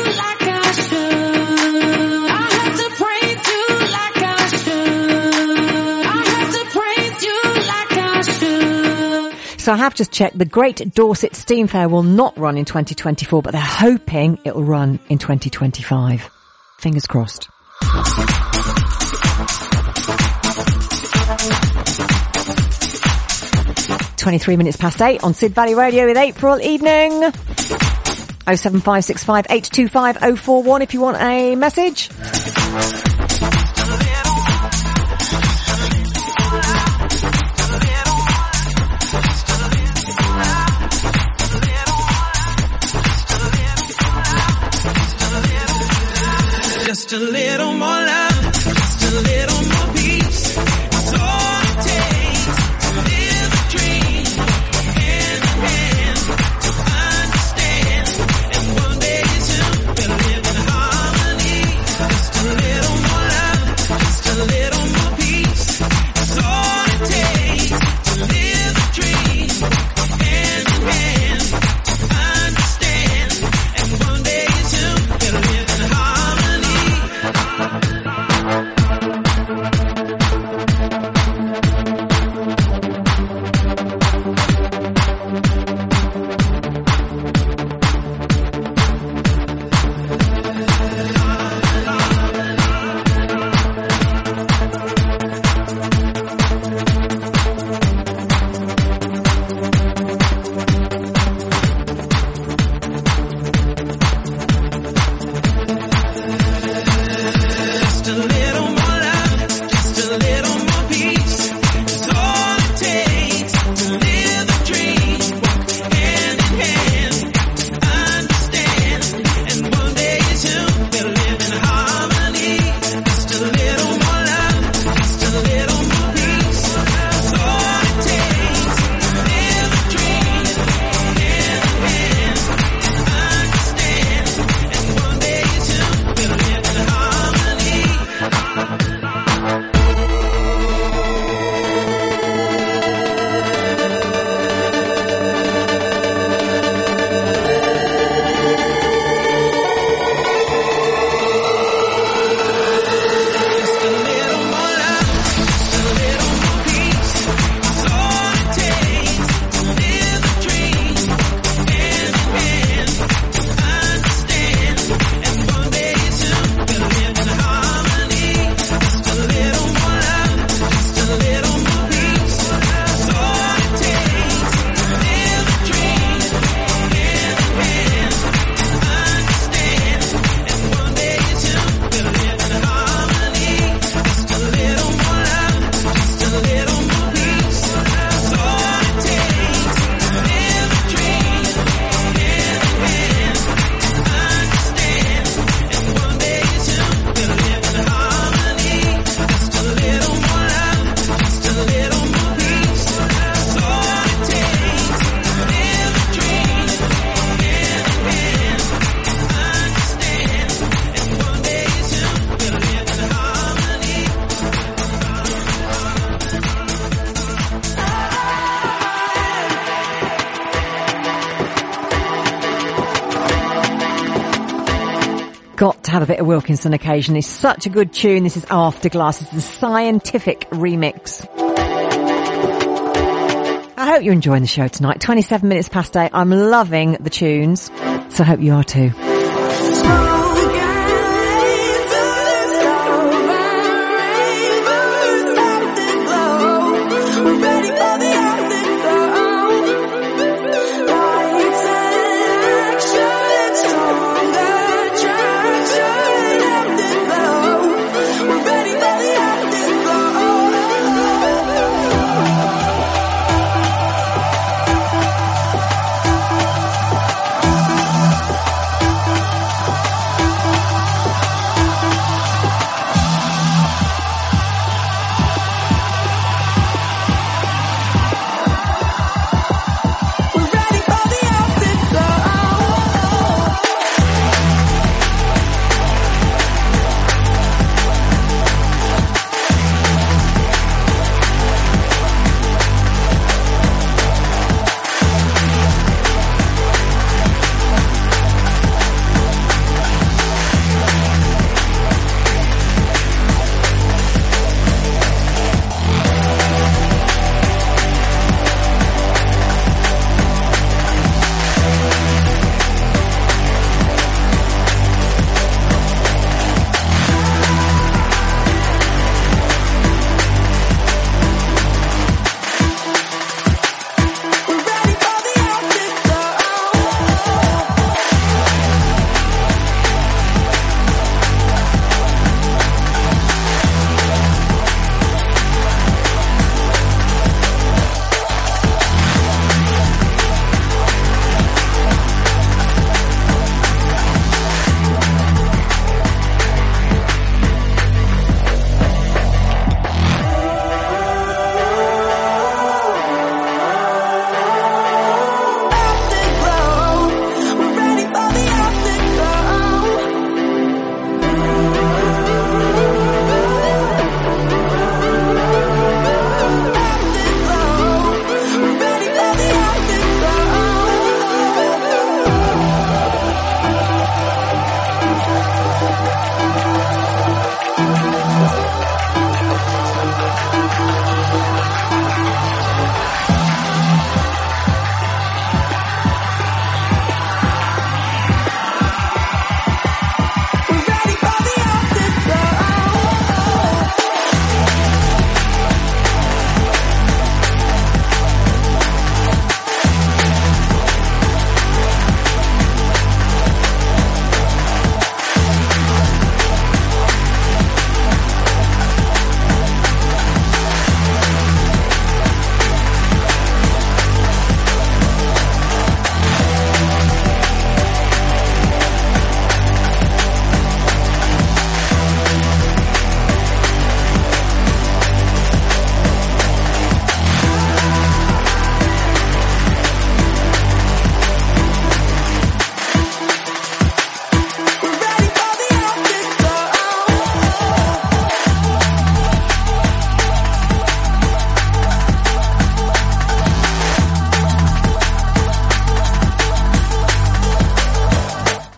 A: So I have just checked, the Great Dorset Steam Fair will not run in 2024, but they're hoping it'll run in 2025. Fingers crossed. (23 minutes past 8) on Sid Valley Radio with April evening. 07565 825 041 if you want a message.
G: Just a little more love, just a little more peace. It's all it takes to live a dream. Hand in hand, to understand. And one day soon we'll live in harmony. Just a little more love, just a little more peace. It's all it takes to live a dream. Hand in hand, to understand. And one day soon we'll live in harmony. Just a little more love, just a little more peace. It's all it takes to live a dream. Walk hand in hand, understand. And one day soon we'll live in harmony. Just a little more love, just a little more peace. It's all it takes to live a dream. Hand in hand, understand. And one day soon we'll live in harmony. Just a little more love, just a little more peace. It's all it takes to live a dream. Hand in hand, understand. And one day soon we'll live in harmony. Just a little more love, just a little more peace. It's all it takes to live a dream. Hand in hand, understand. And one day soon we'll live in harmony. Just a little more love, just a little more peace. It's all it takes to live a dream. Hand in hand, understand. And one day soon we'll live in harmony. Just a little more love, just a little more peace. It's all it takes to live a dream. Hand in hand, understand. And one day soon we'll live in harmony.
A: Got to have a bit of Wilkinson occasionally. Such a good tune. This is Afterglass. It's the Scientific remix. I hope you're enjoying the show tonight. 27 minutes past 8. I'm loving the tunes. So I hope you are too.
B: We're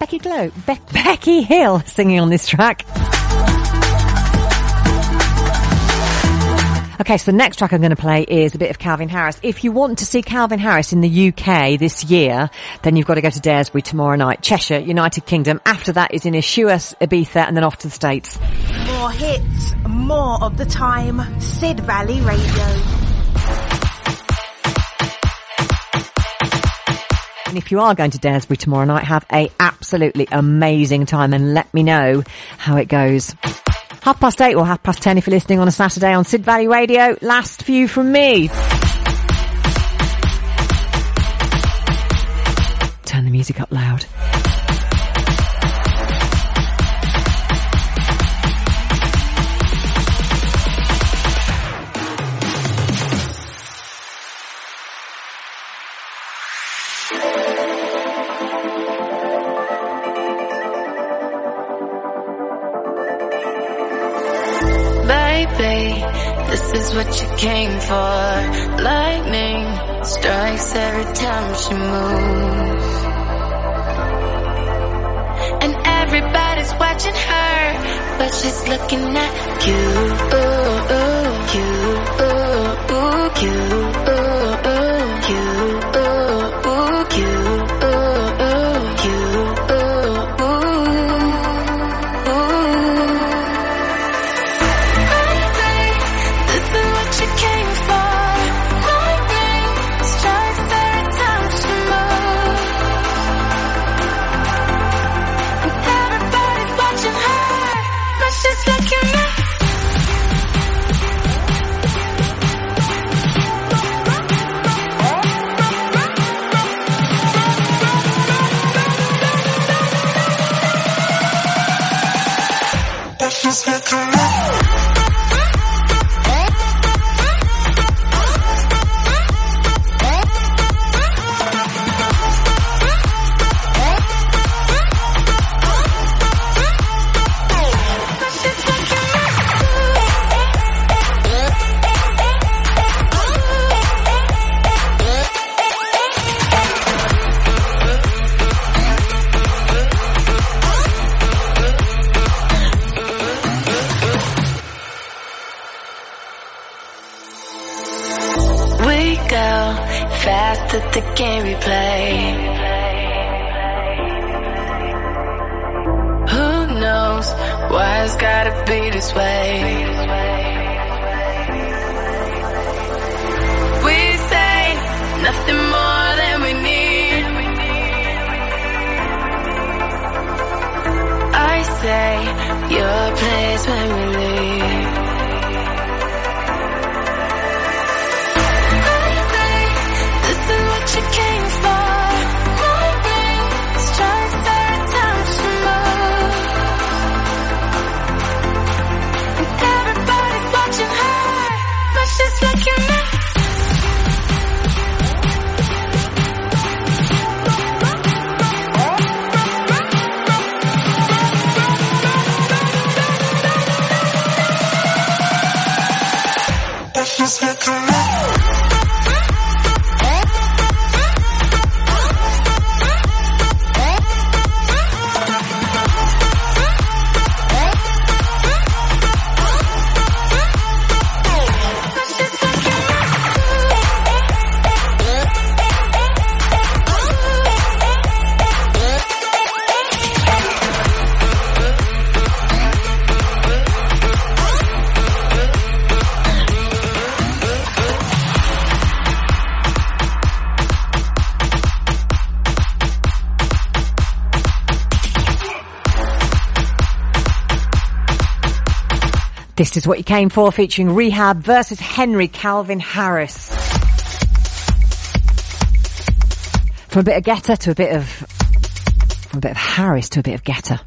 A: Becky Hill singing on this track. Okay, so the next track I'm going to play is a bit of Calvin Harris. If you want to see Calvin Harris in the UK this year, then you've got to go to Daresbury tomorrow night. Cheshire, United Kingdom. After that is in Issuas, Ibiza, and then off to the States.
F: More hits, more of the time. Sid Valley Radio.
A: And if you are going to Daresbury tomorrow night, have a absolutely amazing time and let me know how it goes. 8:30 or 10:30 if you're listening on a Saturday on Sid Valley Radio. Last few from me. Turn the music up loud.
B: Baby, this is what you came for. Lightning strikes every time she moves, and everybody's watching her, but she's looking at you. That the game we play. Who knows why it's gotta be this way? We say nothing more than we need. I say your place when we leave. She came for. Lightning strikes every time she moves, and everybody's watching her, but she's looking at. But she's looking at.
A: This is what you came for, featuring Rehab versus Henry Calvin Harris. From a bit of Getter to a bit of Harris to a bit of Getter.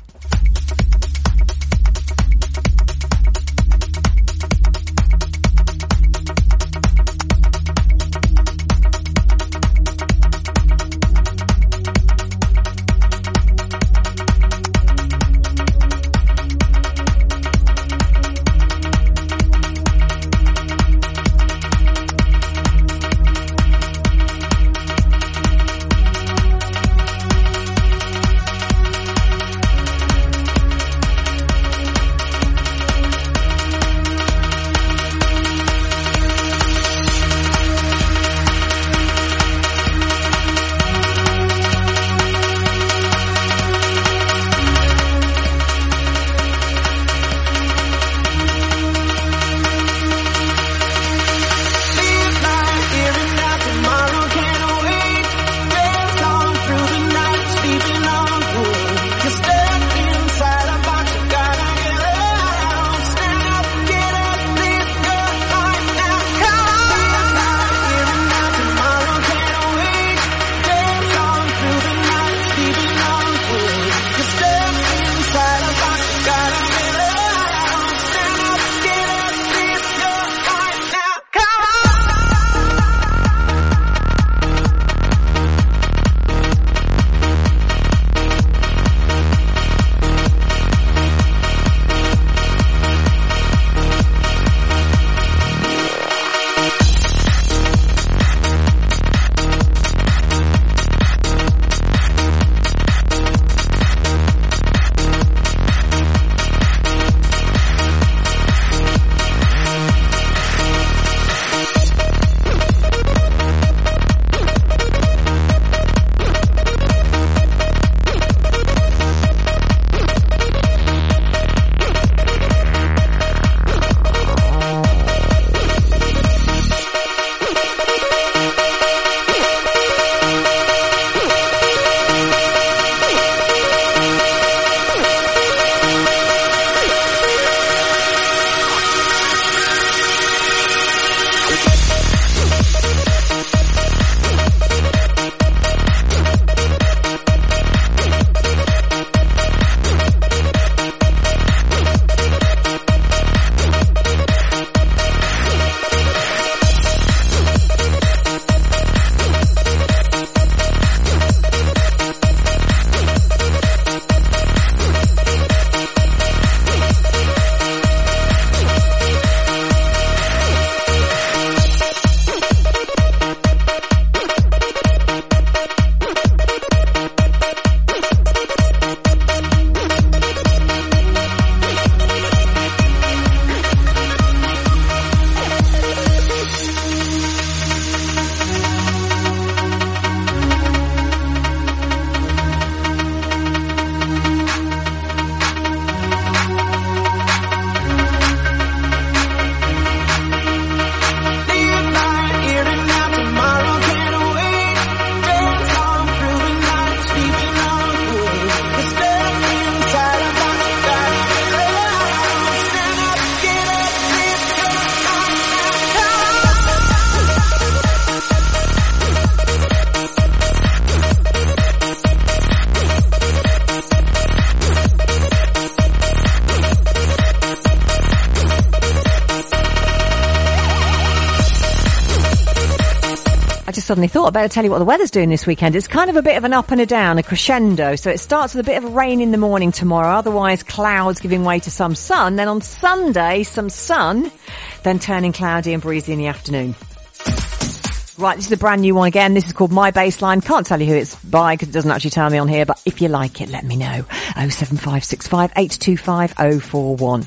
A: suddenly thought I'd better tell you what the weather's doing this weekend. It's kind of a bit of an up and a down, a crescendo. So it starts with a bit of rain in the morning tomorrow, otherwise clouds giving way to some sun. Then on Sunday, some sun, then turning cloudy and breezy in the afternoon. Right, this is a brand new one again. This is called My Baseline. Can't tell you who it's by because it doesn't actually tell me on here, but if you like it, let me know. 07565 825 041.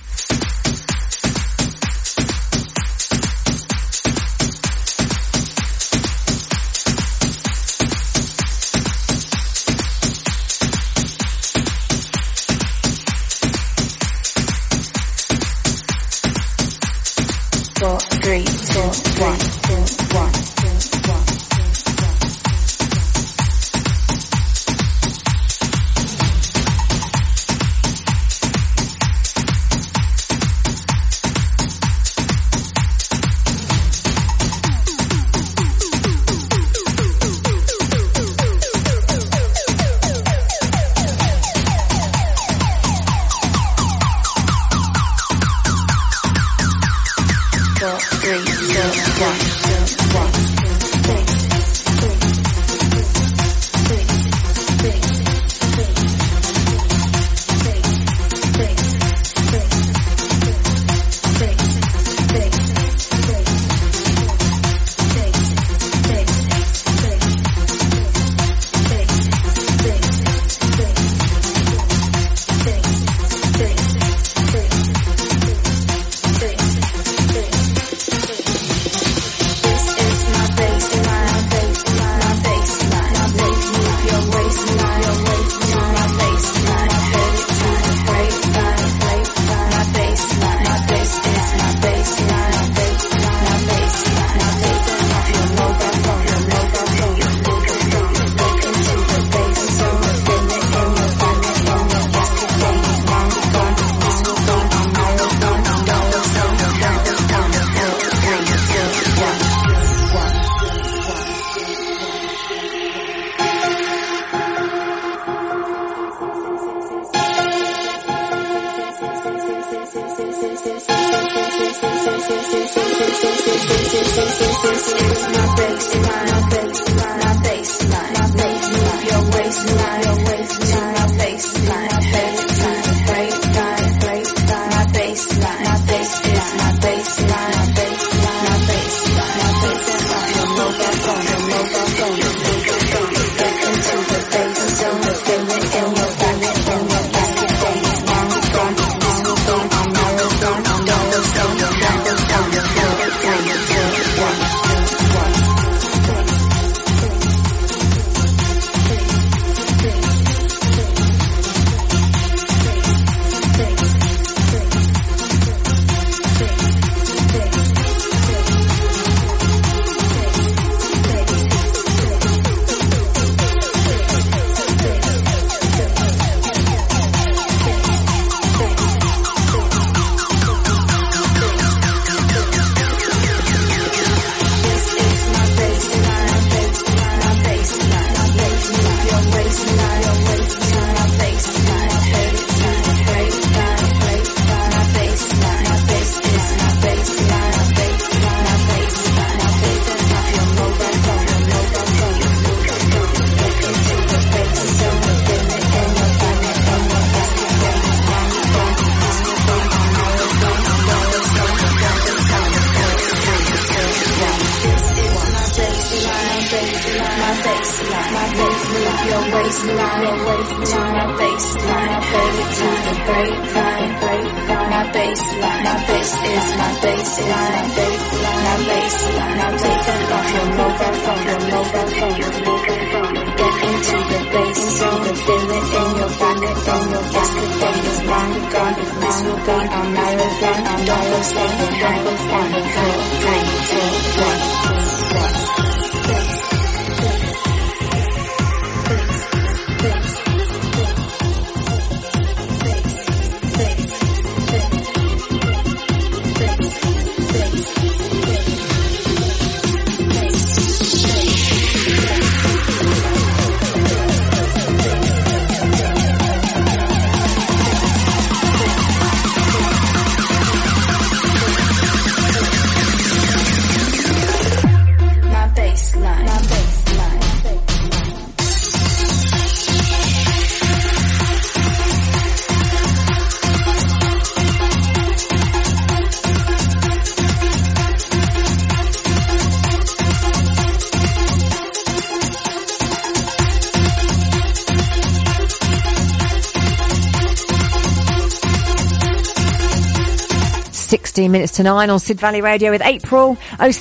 A: 16 minutes to 9 on Sid Valley Radio with April.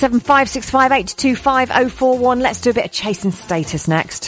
A: 07565825041. Let's do a bit of chasing status next.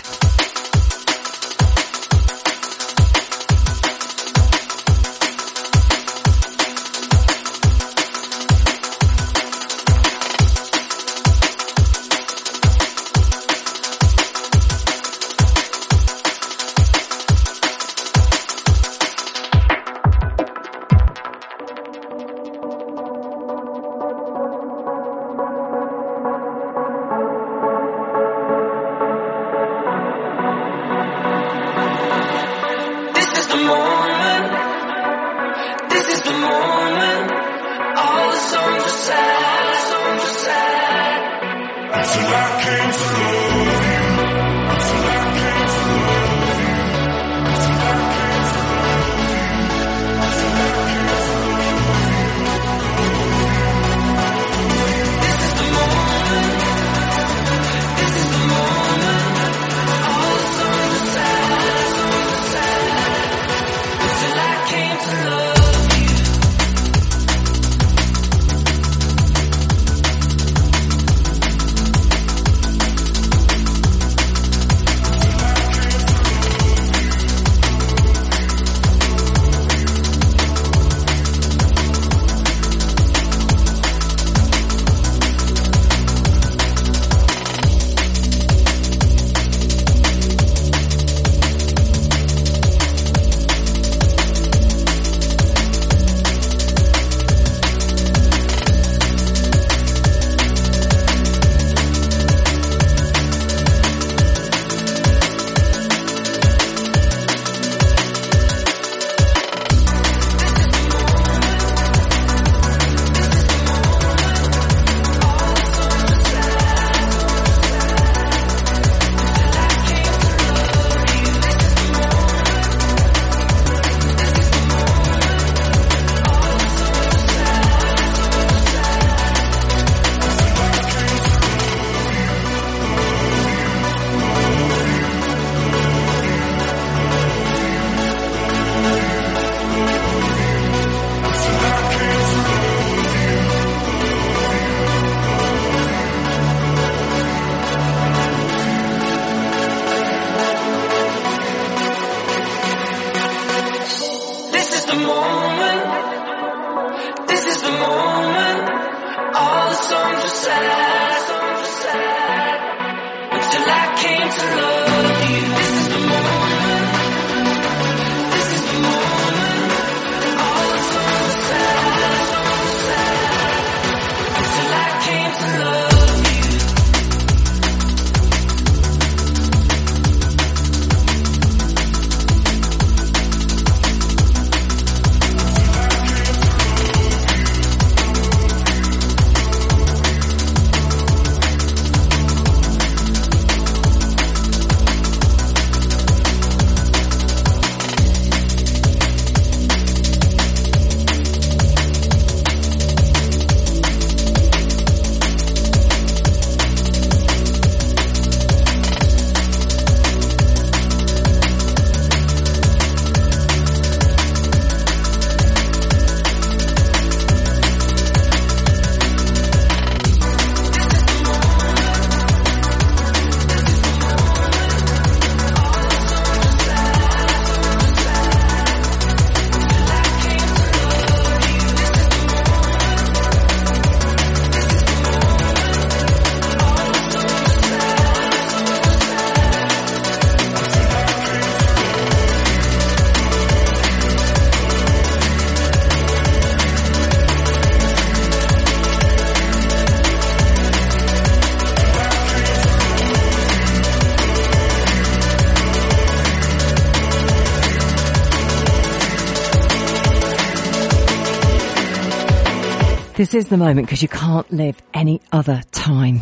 A: This is the moment because you can't live any other time.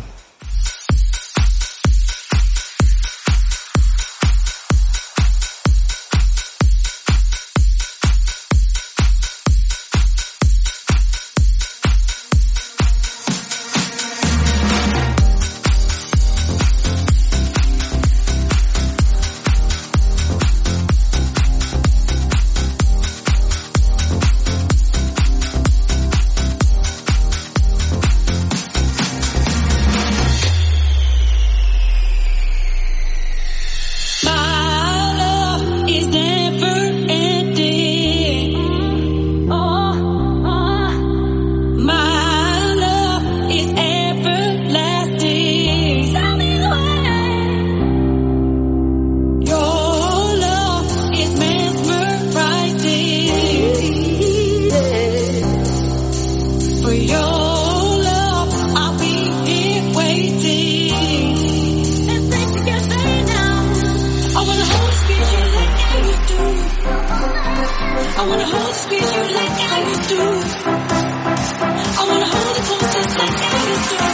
E: used to. I wanna hold you close just like I used to.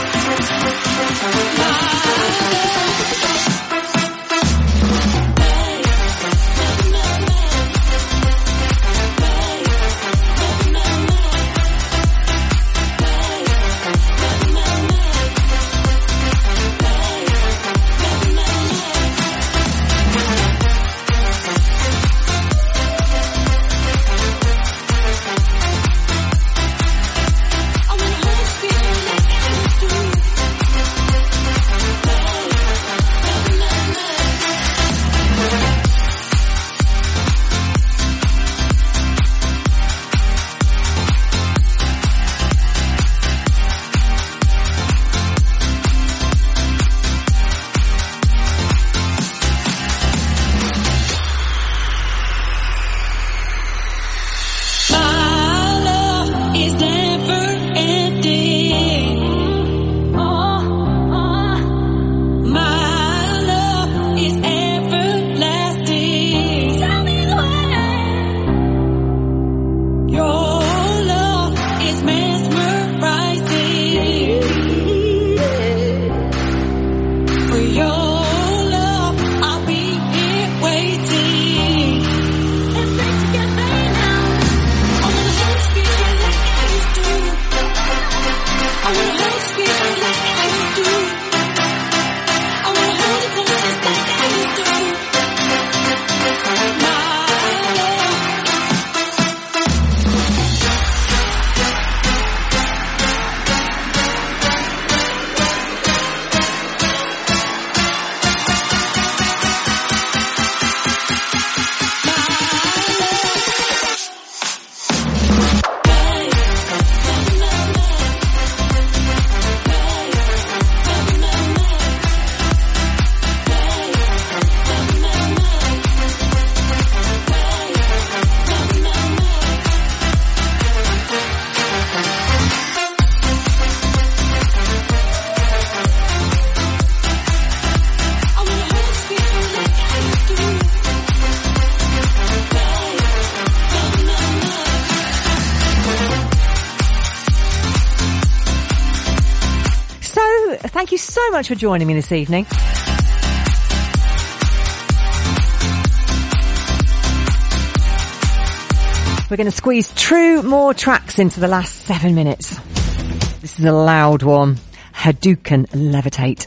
E: My
A: Thank you so much for joining me this evening. We're going to squeeze two more tracks into the last 7 minutes. This is a loud one. Hadouken Levitate.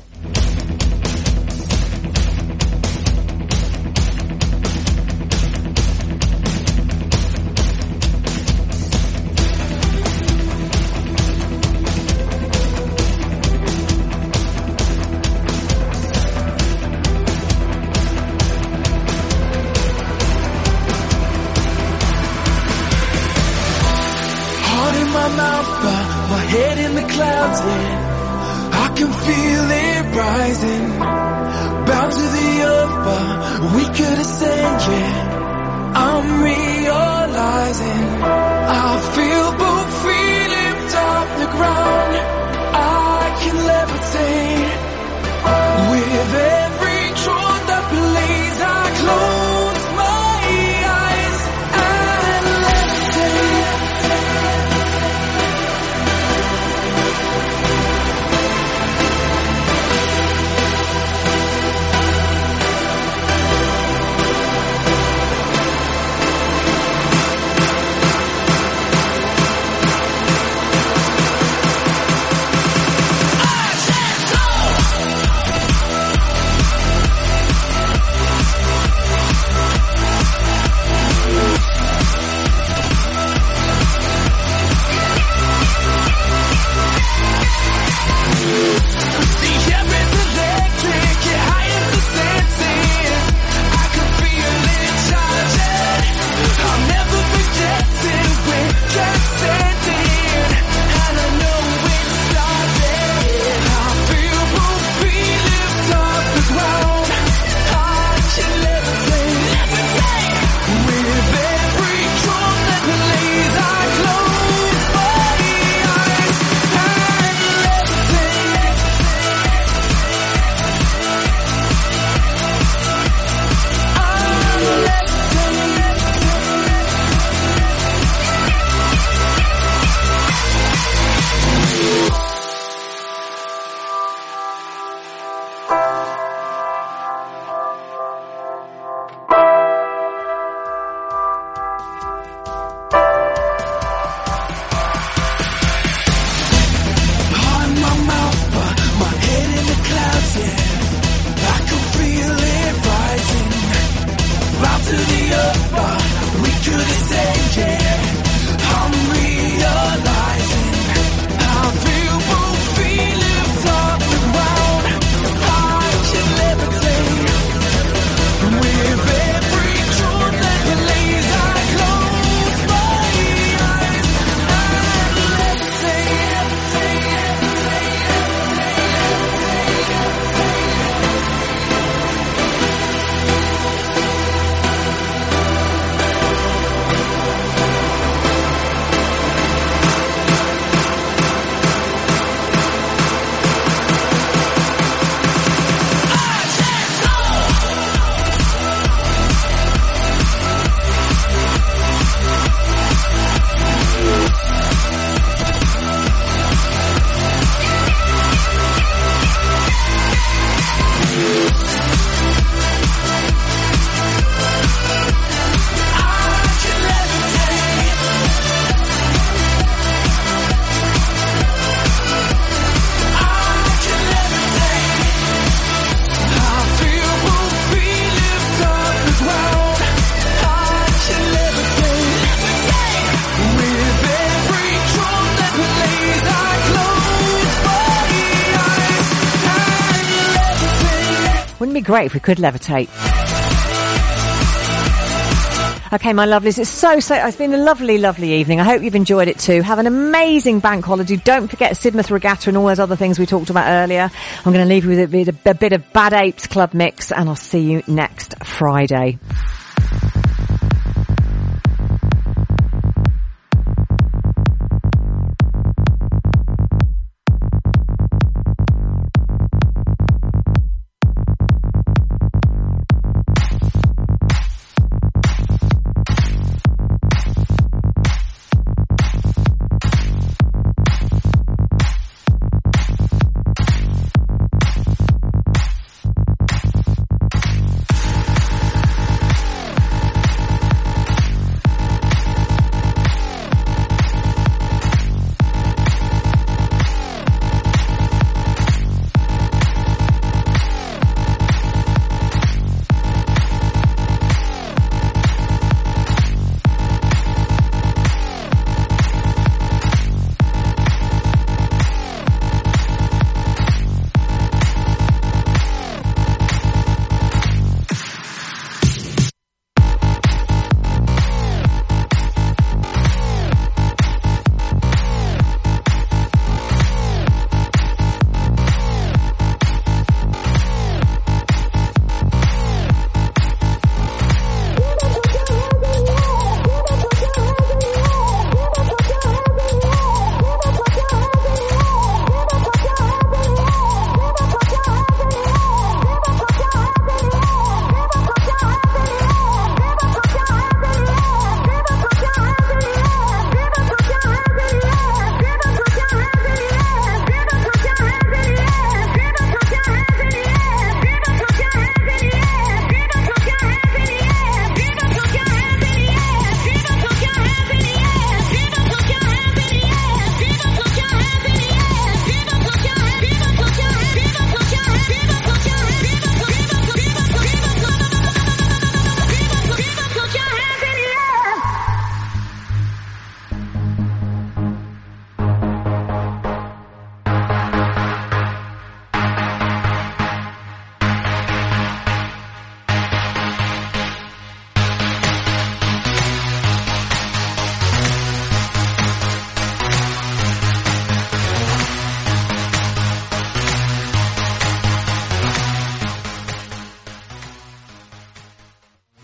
A: be great if we could levitate. Okay, my lovelies, it's been a lovely, lovely evening. I hope you've enjoyed it too. Have an amazing bank holiday. Don't forget Sidmouth Regatta and all those other things we talked about earlier. I'm going to leave you with a bit of Bad Apes Club mix, and I'll see you next Friday.